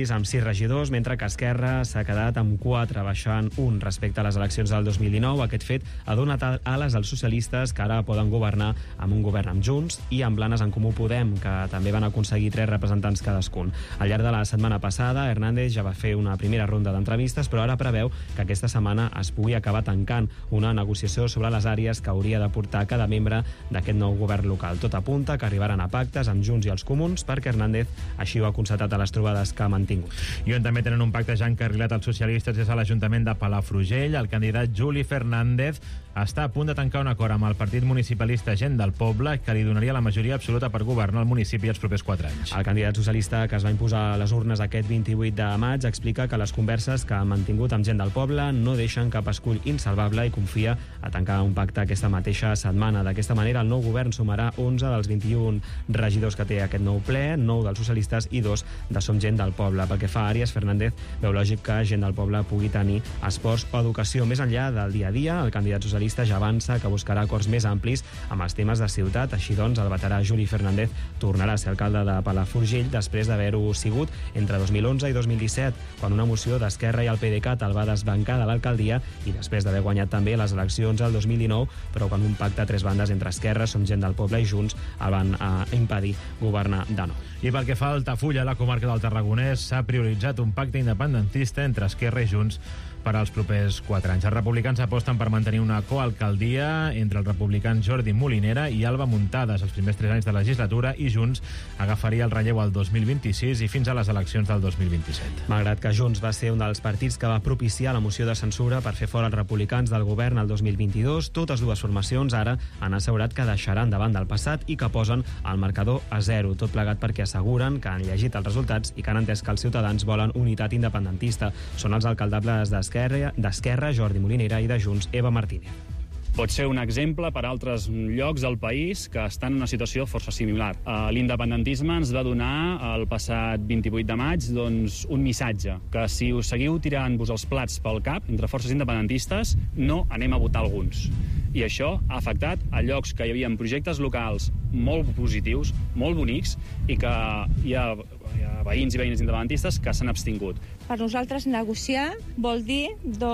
regidors, mentre que Esquerra s'ha quedat amb 4, baixant un respecte a les eleccions del 2019. Aquest fet ha donat ales als socialistes, que ara poden governar amb un govern amb Junts, i amb Blanes en Comú Podem, que també van aconseguir 3 representants cadascun. Al llarg de la setmana passada, Hernández ja va fer una primera ronda d'entrevistes, però ara preveu que aquesta setmana es pugui acabar tancant una negociació sobre les àrees que hauria de portar cada membre d'aquest nou govern local. Tot apunta que arribaran a pactes amb Junts i els Comuns, perquè Hernández així ho ha constatat a les trobades que ha mantingut. I on també tenen un pacte ja encarrilat els socialistes és a l'Ajuntament de Palafrugell. El candidat Juli Fernández està a punt de tancar un acord amb el Partit Municipalista Gent del Poble, que li donaria la majoria absoluta per governar el municipi els propers 4 anys. El candidat socialista, que es va imposar a les urnes aquest 28 de maig, explica que les converses que ha mantingut amb Gent del Poble no deixen cap escull insalvable i confia a tancar un pacte aquesta mateixa setmana. D'aquesta manera, el nou govern sumarà 11 dels 21 regidors que té aquest nou ple, 9 dels socialistes i 2 de Som Gent del Poble. Pel que fa a àrees, Fernández veu lògic que Gent del Poble pugui tenir esports o educació. Més enllà del dia a dia, el candidat socialista ja avança que buscarà acords més amplis amb els temes de ciutat. Així doncs, el veterà Juli Fernández tornarà a ser alcalde de Palafrugell després d'haver-ho sigut entre 2011 i 2017, quan una moció d'Esquerra i el PDeCAT el va desbancar de l'alcaldia, i després d'haver guanyat també les eleccions el 2019, però quan un pacte a 3 bandes entre Esquerra, Som Gent del Poble i Junts el van impedir governar de nou. I pel que fa a Altafulla, a la comarca del Tarragonès, s'ha prioritzat un pacte independentista entre Esquerra i Junts per als propers 4 anys. Els republicans aposten per mantenir una coalcaldia entre els republicans Jordi Molinera i Alba Muntades els primers 3 anys de legislatura, i Junts agafaria el relleu al 2026 i fins a les eleccions del 2027. Malgrat que Junts va ser un dels partits que va propiciar la moció de censura per fer fora els republicans del govern el 2022, totes dues formacions ara han assegurat que deixaran davant del passat i que posen el marcador a 0, tot plegat perquè asseguren que han llegit els resultats i que han entès que els ciutadans volen unitat independentista. Són els alcaldables d'Esquerra, Jordi Molinera, i de Junts, Eva Martínez. Pot ser un exemple per a altres llocs del país que estan en una situació força similar. L'independentisme ens va donar el passat 28 de maig un missatge, que si us seguiu tirant-vos els plats pel cap entre forces independentistes, no anem a votar alguns. I això ha afectat a llocs que hi havia projectes locals molt positius, molt bonics, i que hi ha veïns i veïnes independentistes que s'han abstingut. Per nosaltres negociar vol dir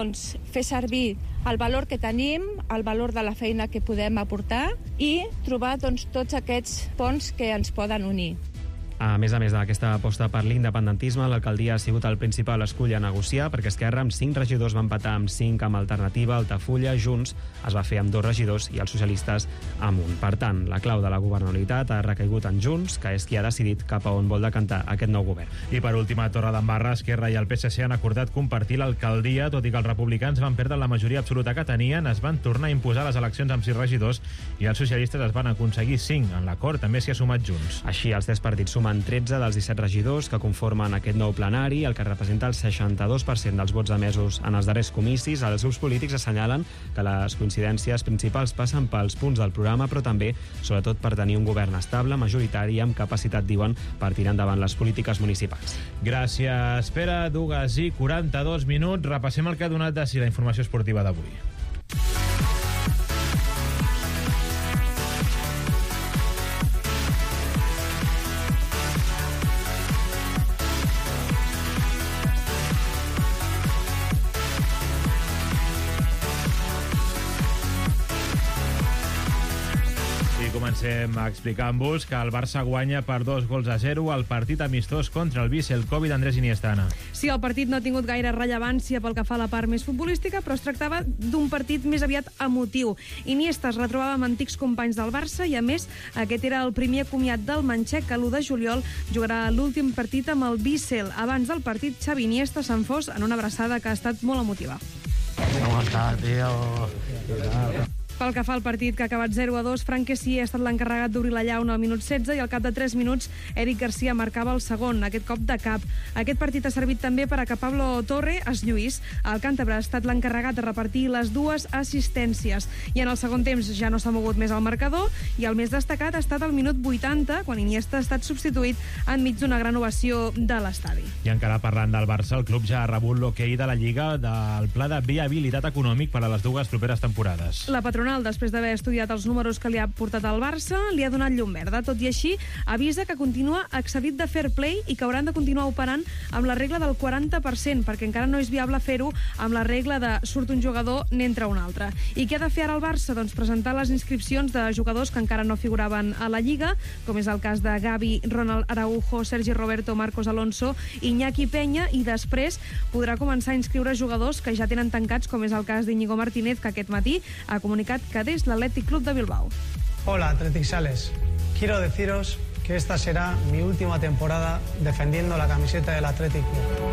fer servir el valor que tenim, el valor de la feina que podem aportar i trobar tots aquests ponts que ens poden unir. A més d'aquesta aposta per l'independentisme, l'alcaldia ha sigut el principal escull a negociar, perquè Esquerra amb 5 regidors va empatar amb 5 amb Alternativa, Altafulla, Junts es va fer amb 2 regidors i els socialistes amb 1. Per tant, la clau de la governabilitat ha recaigut en Junts, que és qui ha decidit cap a on vol decantar aquest nou govern. I per última, a Torredembarra, Esquerra i el PSC han acordat compartir l'alcaldia, tot i que els republicans van perdre la majoria absoluta que tenien, es van tornar a imposar les eleccions amb 6 regidors i els socialistes es van aconseguir 5. En l'acord també s'hi ha sumat Junts. Així, els 3 partits sumen 13 dels 17 regidors que conformen aquest nou plenari, el que representa el 62% dels vots emesos en els darrers comicis. Els grups polítics assenyalen que les coincidències principals passen pels punts del programa, però també, sobretot, per tenir un govern estable, majoritari i amb capacitat, diuen, per tirar endavant les polítiques municipals. Gràcies, Pere. 2:42. Repassem el que ha donat de si la informació esportiva d'avui. Comencem explicant-vos que el Barça guanya per 2-0 el partit amistós contra el Vissel Kobe d'Andrés Iniesta. Sí, el partit no ha tingut gaire rellevància pel que fa a la part més futbolística, però es tractava d'un partit més aviat emotiu. Iniesta es retrobava amb antics companys del Barça i, a més, aquest era el primer comiat del manxec, que l'1 de juliol jugarà l'últim partit amb el Vissel. Abans del partit, Xavi Iniesta se'n fos en una abraçada que ha estat molt emotiva. ¿Cómo estás, tío? Pel que fa al partit, que ha acabat 0-2, Frank Kessié ha estat l'encarregat d'obrir la llauna al minut 16 i al cap de 3 minuts Eric Garcia marcava el segon, aquest cop de cap. Aquest partit ha servit també per a que Pablo Torre es lluís. El càntabre ha estat l'encarregat de repartir les 2 assistències. I en el segon temps ja no s'ha mogut més el marcador i el més destacat ha estat el minut 80, quan Iniesta ha estat substituït enmig d'una gran ovació de l'estadi. I encara parlant del Barça, el club ja ha rebut l'hoquei de la Lliga del pla de viabilitat econòmic per a les 2 properes temporades. La patronal Ronald, després d'haver estudiat els números que li ha portat al Barça, li ha donat llum verda. Tot i així, avisa que continua excedit de fair play i que hauran de continuar operant amb la regla del 40%, perquè encara no és viable fer-ho amb la regla de surt un jugador, n'entra un altre. I què ha de fer ara el Barça? Doncs presentar les inscripcions de jugadors que encara no figuraven a la Lliga, com és el cas de Gavi, Ronald Araujo, Sergi Roberto, Marcos Alonso, Iñaki Peña, i després podrà començar a inscriure jugadors que ja tenen tancats, com és el cas d'Íñigo Martínez, que aquest matí ha comunicat que des l'Athletic Club de Bilbao. Hola, Athletic Sales. Quiero deciros que esta será mi última temporada defendiendo la camiseta del Athletic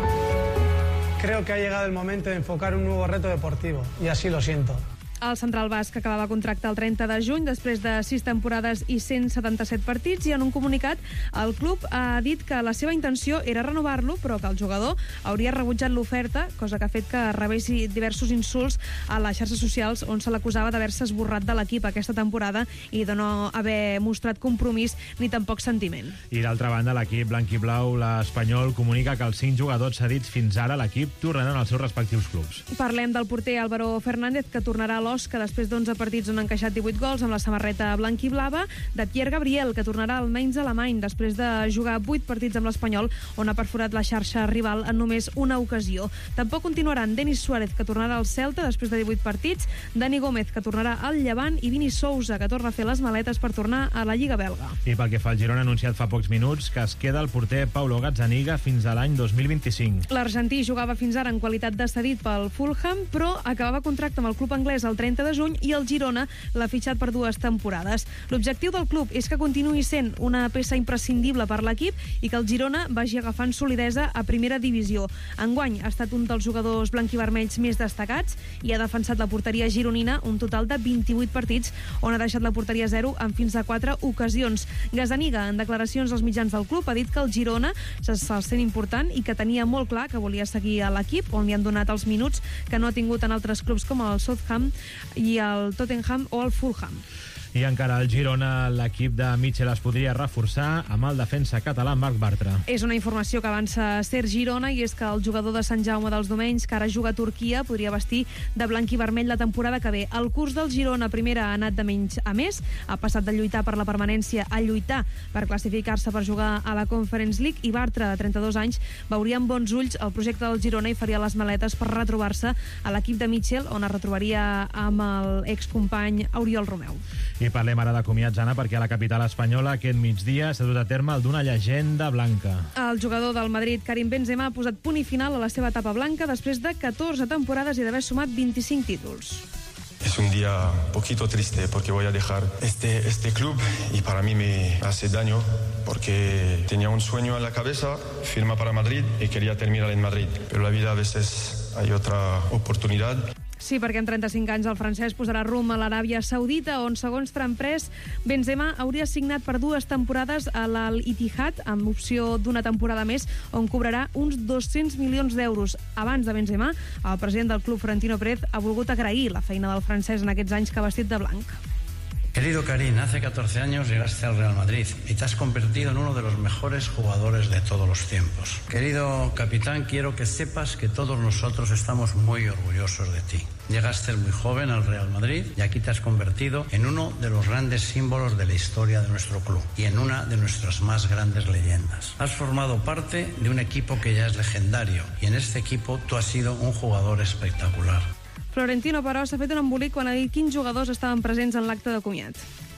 Club. Creo que ha llegado el momento de enfocar un nuevo reto deportivo, y así lo siento. El central basc acabava contracte el 30 de juny després de 6 temporades i 177 partits, i en un comunicat el club ha dit que la seva intenció era renovar-lo, però que el jugador hauria rebutjat l'oferta, cosa que ha fet que rebessi diversos insults a les xarxes socials on se l'acusava d'haver-se esborrat de l'equip aquesta temporada i de no haver mostrat compromís ni tampoc sentiment. I d'altra banda, l'equip blanquiblau, l'Espanyol, comunica que els 5 jugadors cedits fins ara a l'equip tornaran als seus respectius clubs. Parlem del porter Álvaro Fernández, que tornarà a l'Osca després d'11 partits on ha encaixat 18 gols amb la samarreta blanquiblava, de Pierre Gabriel, que tornarà al Mainz alemany després de jugar 8 partits amb l'Espanyol, on ha perforat la xarxa rival en només una ocasió. Tampoc continuaran Denis Suárez, que tornarà al Celta després de 18 partits, Dani Gómez, que tornarà al Llevant, i Vini Sousa, que torna a fer les maletes per tornar a la Lliga belga. I pel que fa al Girona, ha anunciat fa pocs minuts que es queda el porter Paulo Gazzaniga fins a l'any 2025. L'argentí jugava fins ara en qualitat de cedit pel Fulham, però acabava contracte amb el club anglès el 30 de juny i el Girona l'ha fitxat per 2 temporades. L'objectiu del club és que continuï sent una peça imprescindible per l'equip i que el Girona vagi agafant solidesa a primera divisió. Enguany ha estat un dels jugadors blanquivermells més destacats i ha defensat la porteria gironina un total de 28 partits, on ha deixat la porteria 0 en fins a 4 ocasions. Gazzaniga, en declaracions als mitjans del club, ha dit que el Girona se'l sent important i que tenia molt clar que volia seguir a l'equip, on li han donat els minuts que no ha tingut en altres clubs com el Southampton i el Tottenham o el Fulham. I encara al Girona, l'equip de Mitchell es podria reforçar amb el defensa català Marc Bartra. És una informació que avança Ser Girona, i és que el jugador de Sant Jaume dels Domenys, que ara juga a Turquia, podria vestir de blanc i vermell la temporada que ve. El curs del Girona primera ha anat de menys a més, ha passat de lluitar per la permanència a lluitar per classificar-se per jugar a la Conference League, i Bartra, de 32 anys, veuria amb bons ulls el projecte del Girona i faria les maletes per retrobar-se a l'equip de Mitchell, on es retrobaria amb l'excompany Oriol Romeu. I parlem ara de comiats, Anna, perquè a la capital espanyola aquest migdia s'ha dut a terme el d'una llegenda blanca. El jugador del Madrid, Karim Benzema, ha posat punt i final a la seva etapa blanca després de 14 temporades i d'haver sumat 25 títols. Es un día un poquito triste porque voy a dejar este club y para mí me hace daño porque tenía un sueño en la cabeza, firma para Madrid y quería terminar en Madrid. Pero la vida a veces hay otra oportunidad. Sí, perquè en 35 anys el francès posarà rumb a l'Aràbia Saudita, on, segons Transpress, Benzema hauria signat per 2 temporades a l'Al-Ittihad, amb opció d'una temporada més, on cobrarà uns 200 milions d'euros. Abans de Benzema, el president del club, Florentino Pérez, ha volgut agrair la feina del francès en aquests anys que ha vestit de blanc. Querido Karim, hace 14 años llegaste al Real Madrid y te has convertido en uno de los mejores jugadores de todos los tiempos. Querido capitán, quiero que sepas que todos nosotros estamos muy orgullosos de ti. Llegaste muy joven al Real Madrid y aquí te has convertido en uno de los grandes símbolos de la historia de nuestro club y en una de nuestras más grandes leyendas. Has formado parte de un equipo que ya es legendario y en este equipo tú has sido un jugador espectacular. Florentino, però, s'ha fet un embolic quan ha dit quins jugadors estaven presents en l'acte de comiat.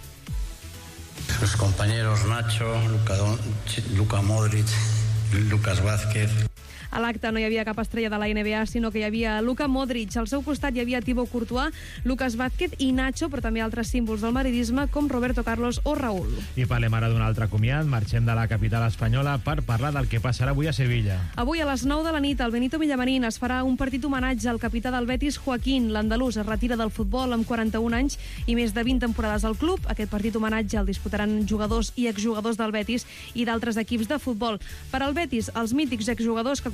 Sus compañeros Nacho, Luka Modric, Lucas Vázquez. A l'acte no hi havia cap estrella de la NBA, sinó que hi havia Luka Modric. Al seu costat hi havia Thibaut Courtois, Lucas Vázquez i Nacho, però també altres símbols del madridisme com Roberto Carlos o Raúl. I parlem ara d'un altre comiat. Marxem de la capital espanyola per parlar del que passarà avui a Sevilla. Avui a les 9 de la nit al Benito Villamarín es farà un partit homenatge al capità del Betis, Joaquín. L'andalús es retira del futbol amb 41 anys i més de 20 temporades al club. Aquest partit homenatge el disputaran jugadors i exjugadors del Betis i d'altres equips de futbol. Per al Betis, els mítics exjugadors que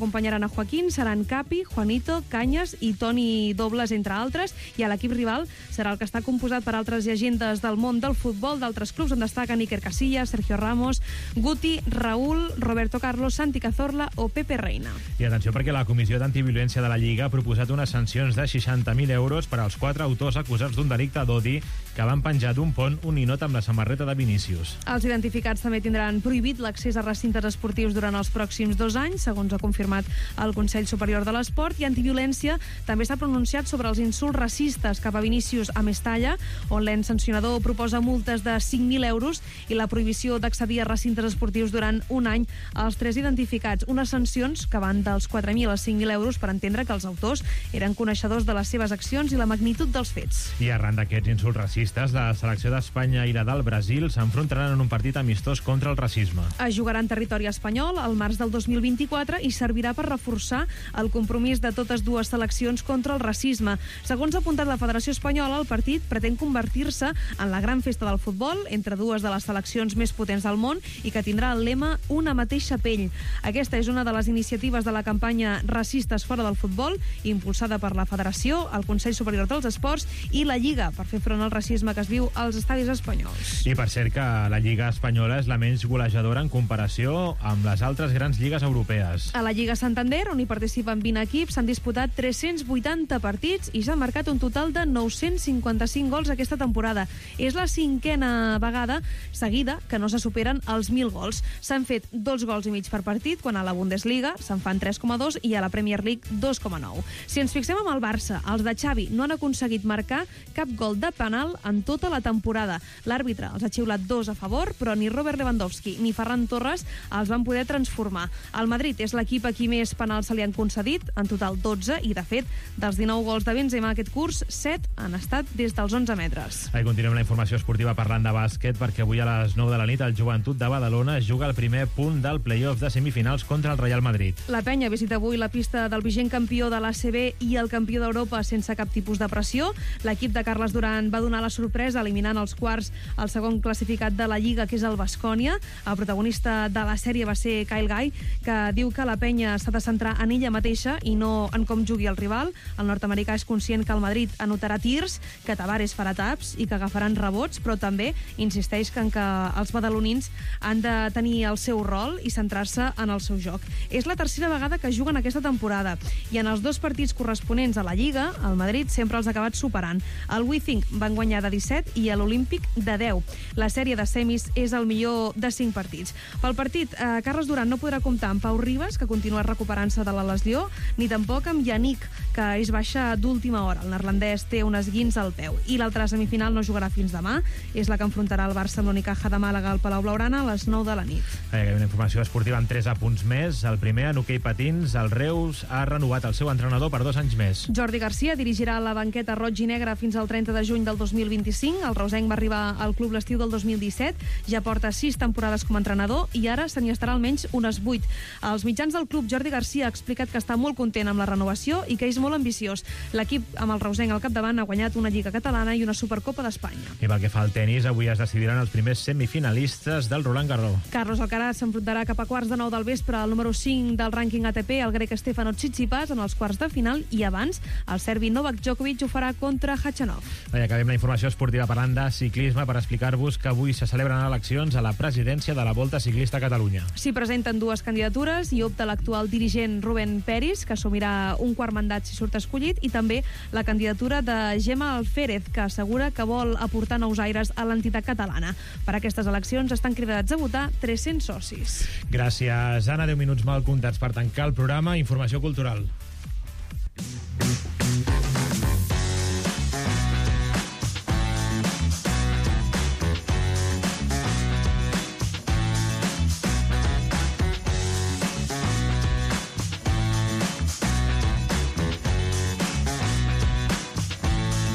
acompanyaran a Joaquín seran Capi, Juanito, Cañas i Toni Dobles, entre altres, i a l'equip rival serà el que està composat per altres llegendes del món del futbol, d'altres clubs, on destaquen Iker Casillas, Sergio Ramos, Guti, Raúl, Roberto Carlos, Santi Cazorla o Pepe Reina. I atenció, perquè la Comissió d'Antiviolència de la Lliga ha proposat unes sancions de 60.000 euros per als 4 autors acusats d'un delicte d'odi que van penjar d'un pont un ninot amb la samarreta de Vinícius. Els identificats també tindran prohibit l'accés a recintes esportius durant els pròxims 2 anys, segons ha confirmat el Consell Superior de l'Esport, i Antiviolència també s'ha pronunciat sobre els insults racistes cap a Vinícius a Mestalla, on l'ens sancionador proposa multes de 5.000 euros i la prohibició d'accedir a recintes esportius durant un any als 3 identificats. Unes sancions que van dels 4.000 als 5.000 euros per entendre que els autors eren coneixedors de les seves accions i la magnitud dels fets. I arran d'aquests insults racistes, la selecció d'Espanya i la del Brasil s'enfrontaran en un partit amistós contra el racisme. Es jugarà en territori espanyol al març del 2024 i servirà per reforçar el compromís de totes dues seleccions contra el racisme. Segons ha apuntat la Federació Espanyola, el partit pretén convertir-se en la gran festa del futbol entre dues de les seleccions més potents del món i que tindrà el lema Una mateixa pell. Aquesta és una de les iniciatives de la campanya Racistes fora del futbol, impulsada per la Federació, el Consell Superior dels Esports i la Lliga, per fer front al racisme que es viu als estadis espanyols. I per cert que la Lliga espanyola és la menys golejadora en comparació amb les altres grans lligues europees. A la Lliga Santander, on hi participen 20 equips, s'han disputat 380 partits i s'han marcat un total de 955 gols aquesta temporada. És la 5a vegada seguida que no se superen els 1.000 gols. S'han fet 2 gols i mig per partit, quan a la Bundesliga se'n fan 3,2 i a la Premier League 2,9. Si ens fixem amb el Barça, els de Xavi no han aconseguit marcar cap gol de penal en tota la temporada. L'àrbitre els ha xiulat 2 a favor, però ni Robert Lewandowski ni Ferran Torres els van poder transformar. El Madrid és l'equip a qui més penals se li han concedit, en total 12, i de fet, dels 19 gols de Benzema aquest curs, 7 han estat des dels 11 metres. Continuem la informació esportiva parlant de bàsquet, perquè avui a les 9 de la nit el Joventut de Badalona juga el primer punt del play-off de semifinals contra el Real Madrid. La penya visita avui la pista del vigent campió de l'ACB i el campió d'Europa sense cap tipus de pressió. L'equip de Carles Duran va donar la sorpresa eliminant als quarts el segon classificat de la Lliga, que és el Baskonia. El protagonista de la sèrie va ser Kyle Guy, que diu que la penya s'ha de centrar en ella mateixa i no en com jugui el rival. El nord-americà és conscient que el Madrid anotarà tirs, que Tavares farà taps i que agafaran rebots, però també insisteix que els badalonins han de tenir el seu rol i centrar-se en el seu joc. És la tercera vegada que juguen aquesta temporada i en els 2 partits corresponents a la Lliga, el Madrid sempre els ha acabat superant. El Wizzing van guanyar de 17 i l'Olímpic de 10. La sèrie de semis és el millor de 5 partits. Pel partit, Carles Duran no podrà comptar amb Pau Ribas, que continua recuperant-se de la lesió, ni tampoc amb Yannick, que és baixa d'última hora. El neerlandès té un esguins al peu. I l'altra semifinal no jugarà fins demà. És la que enfrontarà el Barça amb l'Unicaja de Màlaga al Palau Blaugrana a les 9 de la nit. Una informació esportiva amb 3 apunts més. El primer, en hoquei patins, el Reus ha renovat el seu entrenador per 2 anys més. Jordi Garcia dirigirà la banqueta roig i negra fins al 30 de juny del 2025. El reusenc va arribar al club l'estiu del 2017, ja porta 6 temporades com a entrenador i ara se n'hi estarà almenys unes 8. Als mitjans del club, Jordi Garcia ha explicat que està molt content amb la renovació i que és molt ambiciós. L'equip, amb el reusenc al capdavant, ha guanyat una Lliga Catalana i una Supercopa d'Espanya. I pel que fa al tenis, avui es decidiran els primers semifinalistes del Roland Garros. Carlos Alcaraz s'enfrontarà cap a quarts de 9 del vespre al número 5 del rànquing ATP, el grec Stefanos Tsitsipas, en els quarts de final, i abans el serbi Novak Djokovic ho farà contra Khachanov. Acabem la informació esportiva parlant de ciclisme per explicar-vos que avui se celebren eleccions a la presidència de la Volta Ciclista a Catalunya. S'hi presenten 2 candidatures i opta l'actual dirigent Rubén Peris, que assumirà un quart mandat si surt escollit, i també la candidatura de Gemma Alférez, que assegura que vol aportar nous aires a l'entitat catalana. Per aquestes eleccions estan cridats a votar 300 socis. Gràcies, Anna. 10 minuts mal comptats per tancar el programa. Informació cultural.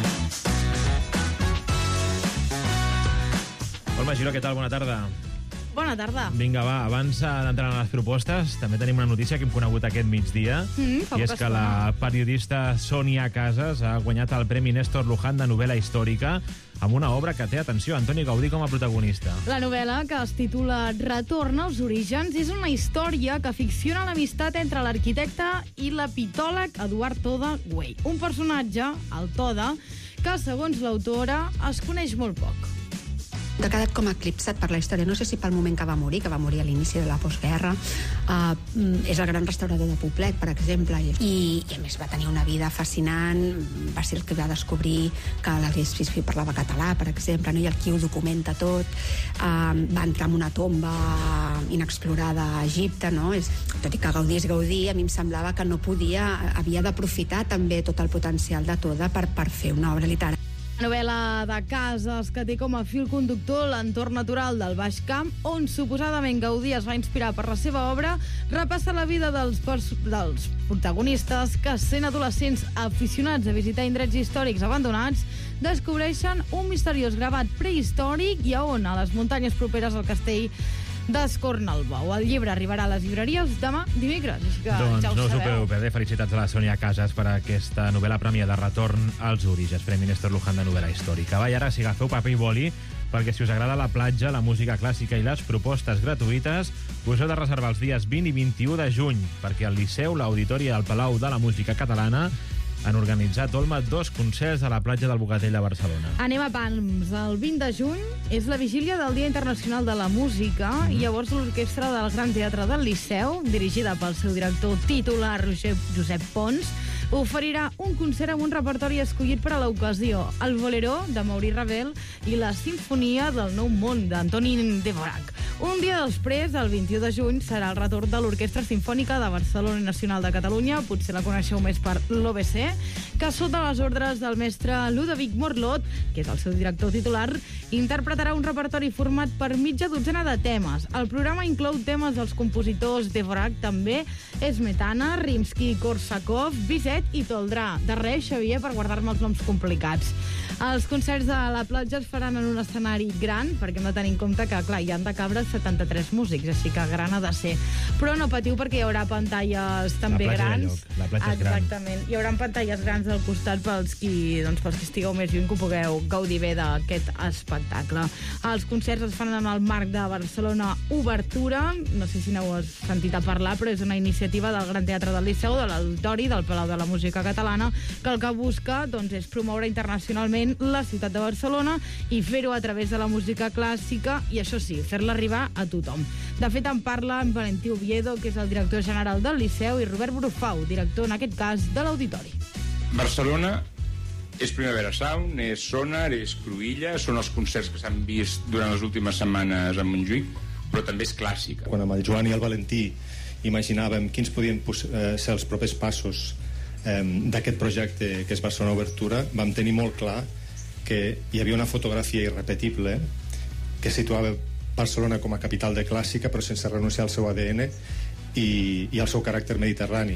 Giró, què tal? Bona tarda. Bona tarda. Vinga, va, abans d'entrar en les propostes, també tenim una notícia que hem conegut aquest migdia, i és que la periodista Sònia Casas ha guanyat el Premi Néstor Luján de novel·la històrica amb una obra que té, atenció, Antoni Gaudí com a protagonista. La novel·la, que es titula Retorn als orígens, és una història que ficciona l'amistat entre l'arquitecte i l'epitòleg Eduard Toda Güell. Un personatge, el Toda, que, segons l'autora, es coneix molt poc. Ha quedat com eclipsat per la història. No sé si pel moment que va morir a l'inici de la postguerra. És el gran restaurador de Poblet, per exemple, i a més va tenir una vida fascinant. Va ser el que va descobrir que l'Alice Fisfi parlava català, per exemple, i el qui ho documenta tot. Va entrar en una tomba inexplorada a Egipte, no? Tot i que Gaudí és Gaudí, a mi em semblava que no podia, havia d'aprofitar també tot el potencial de Toda per fer una obra literària. La novel·la de Casas, que té com a fil conductor l'entorn natural del Baix Camp, on suposadament Gaudí es va inspirar per la seva obra, repassa la vida dels protagonistes que, sent adolescents aficionats a visitar indrets històrics abandonats, descobreixen un misteriós gravat prehistòric i a on, a les muntanyes properes al castell d'Escornalbou. El llibre arribarà a les llibreries demà dimecres, així que doncs ja ho no us ho sabeu. podeu perdre. Felicitats a la Sònia Casas per aquesta novel·la premiada Retorn als orígens, Premi Néstor Luján de novel·la històrica. Va, i ara si agafeu paper i boli, perquè si us agrada la platja, la música clàssica i les propostes gratuïtes, us heu de reservar els dies 20 i 21 de juny, perquè al Liceu, l'Auditori del Palau de la Música Catalana han organitzat, Olma, 2 concerts a la platja del Bogatell de Barcelona. Anem a Pams. El 20 de juny és la vigília del Dia Internacional de la Música i llavors l'Orquestra del Gran Teatre del Liceu, dirigida pel seu director titular Josep Pons, oferirà un concert amb un repertori escollit per a l'ocasió, el Bolero de Maurice Ravel i la Sinfonia del Nou Món d'Antonín Dvořák. Un dia després, el 21 de juny, serà el retorn de l'Orquestra Simfònica de Barcelona i Nacional de Catalunya, potser la coneixeu més per l'OBC, que sota les ordres del mestre Ludovic Morlot, que és el seu director titular, interpretarà un repertori format per mitja dotzena de temes. El programa inclou temes dels compositors Dvořák, també, Smetana, Rimsky-Korsakov, Bizet i Toldrà. De res, Xavier, per guardar-me els noms complicats. Els concerts de la platja es faran en un escenari gran, perquè hem de tenir en compte que, clar, hi han de cabre 73 músics, així que gran ha de ser. Però no patiu, perquè hi haurà pantalles també grans. La platja és gran. Exactament. Hi haurà pantalles grans al costat pels qui estigueu més lluny, que ho pugueu gaudir bé d'aquest espectacle. Els concerts es fan en el marc de Barcelona Obertura. No sé si n'heu sentit a parlar, però és una iniciativa del Gran Teatre del Liceu, de l'Auditori, del Palau de la Música Catalana, que el que busca és promoure internacionalment la ciutat de Barcelona i fer-ho a través de la música clàssica i, això sí, fer-la arribar a tothom. De fet, en parla en Valentí Oviedo, que és el director general del Liceu, i Robert Brufau, director, en aquest cas, de l'Auditori. Barcelona és Primavera Sound, és Sonar, és Cruïlla, són els concerts que s'han vist durant les últimes setmanes a Montjuïc, però també és clàssica. Quan amb el Joan i el Valentí imaginàvem quins podien ser els propers passos d'aquest projecte que és Barcelona Obertura, vam tenir molt clar que hi havia una fotografia irrepetible que situava Barcelona com a capital de clàssica, però sense renunciar al seu ADN i al seu caràcter mediterrani.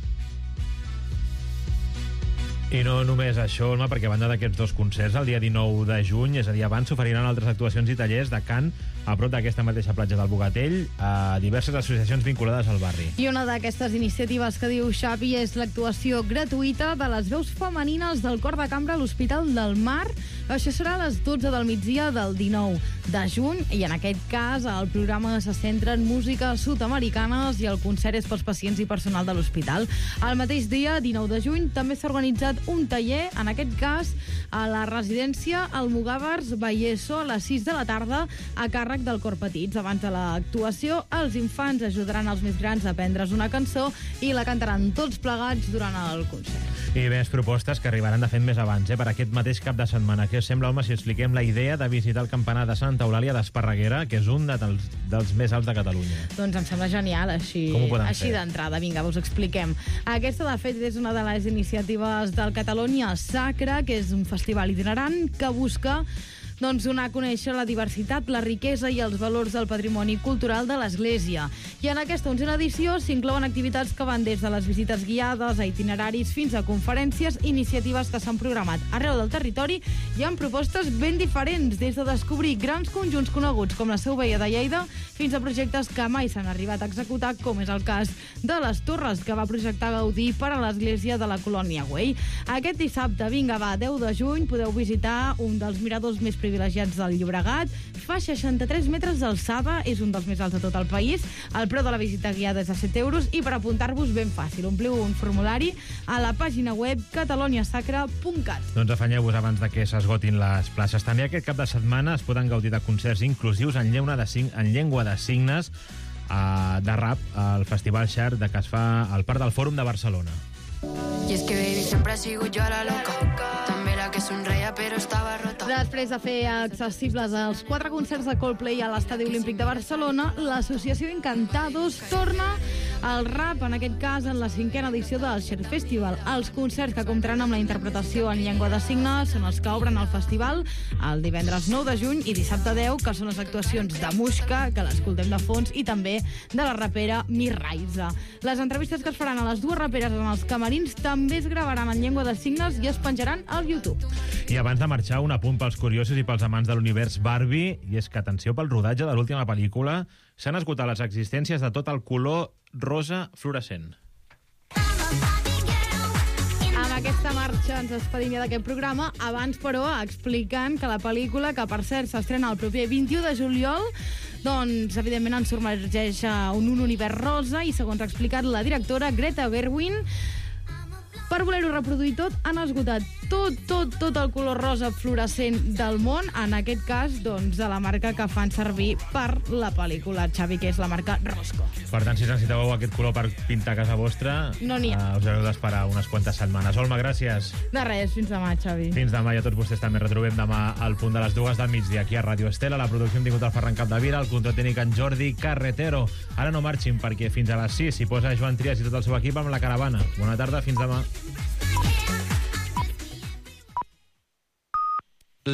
I no només això, Olma, perquè a banda d'aquests 2 concerts, el dia 19 de juny, és a dir, abans, s'oferiran altres actuacions i tallers de cant a prop d'aquesta mateixa platja del Bogatell a diverses associacions vinculades al barri. I una d'aquestes iniciatives que diu Xavi és l'actuació gratuïta de les veus femenines del Cor de Cambra a l'Hospital del Mar. Això serà a les 12 del migdia del 19 de juny i en aquest cas el programa se centra en música sud-americanes i el concert és pels pacients i personal de l'hospital. El mateix dia, 19 de juny, també s'ha organitzat un taller, en aquest cas a la residència Almogàvers Valleso a les 6 de la tarda a càrrec del Cor Petits. Abans de l'actuació, els infants ajudaran els més grans a aprendre's una cançó i la cantaran tots plegats durant el concert. I més propostes que arribaran de fet més abans, per aquest mateix cap de setmana. Què us sembla, home, si expliquem la idea de visitar el campanar de Santa Eulàlia d'Esparreguera, que és un dels més alts de Catalunya? Doncs em sembla genial, així d'entrada. Vinga, us expliquem. Aquesta, de fet, és una de les iniciatives del Catalunya Sacra, que és un festival itinerant que busca donar a conèixer la diversitat, la riquesa i els valors del patrimoni cultural de l'Església. I en aquesta 11a edició s'inclouen activitats que van des de les visites guiades a itineraris fins a conferències, iniciatives que s'han programat arreu del territori i amb propostes ben diferents, des de descobrir grans conjunts coneguts com la Seu Veia de Lleida fins a projectes que mai s'han arribat a executar, com és el cas de les Torres, que va projectar Gaudí per a l'Església de la Colònia Güell. Aquest dissabte, vinga, va, 10 de juny, podeu visitar un dels miradors més privilegiats del Llobregat. Fa 63 metres d'alçada, és un dels més alts de tot el país. El preu de la visita guiada és de 7 euros i per apuntar-vos ben fàcil. Ompliu un formulari a la pàgina web cataloniasacra.cat. Doncs afanyeu-vos abans de que s'esgotin les places. També aquest cap de setmana es poden gaudir de concerts inclusius en llengua de signes de rap al Festival Sharp que es fa al Parc del Fòrum de Barcelona. Y es que baby siempre sigo yo a la loca, també la que somreia però estava rota. Després de fer accessibles els 4 concerts de Coldplay a l'Estadi Olímpic de Barcelona, l'associació Encantados torna al rap, en aquest cas en la 5a edició del Share Festival. Els concerts que comptaran amb la interpretació en llengua de signes són els que obren el festival el divendres 9 de juny i dissabte 10, que són les actuacions de Mushka, que l'escoltem de fons, i també de la rapera Mirraiza. Les entrevistes que es faran a les dues raperes en els camerins també es gravaran en llengua de signes i es penjaran al YouTube. I abans de marxar, un apunt pels curiosos i pels amants de l'univers Barbie, i és que, atenció, pel rodatge de l'última pel·lícula s'han esgotat les existències de tot el color rosa fluorescent. Amb aquesta marxa ens despedim ja d'aquest programa, abans, però, explicant que la pel·lícula, que per cert s'estrena el proper 21 de juliol, doncs, evidentment, ens submergeix en un univers rosa i, segons ha explicat la directora Greta Gerwig, per voler-ho reproduir tot, han esgotat tot el color rosa fluorescent del món, en aquest cas, doncs, de la marca que fan servir per la pel·lícula, Xavi, que és la marca Rosco. Per tant, si necessiteu aquest color per pintar a casa vostra, no n'hi ha. Us heu d'esperar unes quantes setmanes. Olma, gràcies. De res, fins demà, Xavi. Fins demà, i a tots vostès també retrobem demà al punt de les 2 del migdia, aquí a Ràdio Estela. La producció hem tingut el Ferran Capdevila, el control tècnic en Jordi Carretero. Ara no marxin, perquè fins a les 6 s'hi posa Joan Trias i tot el seu equip amb La Caravana. Bona tarda, fins demà.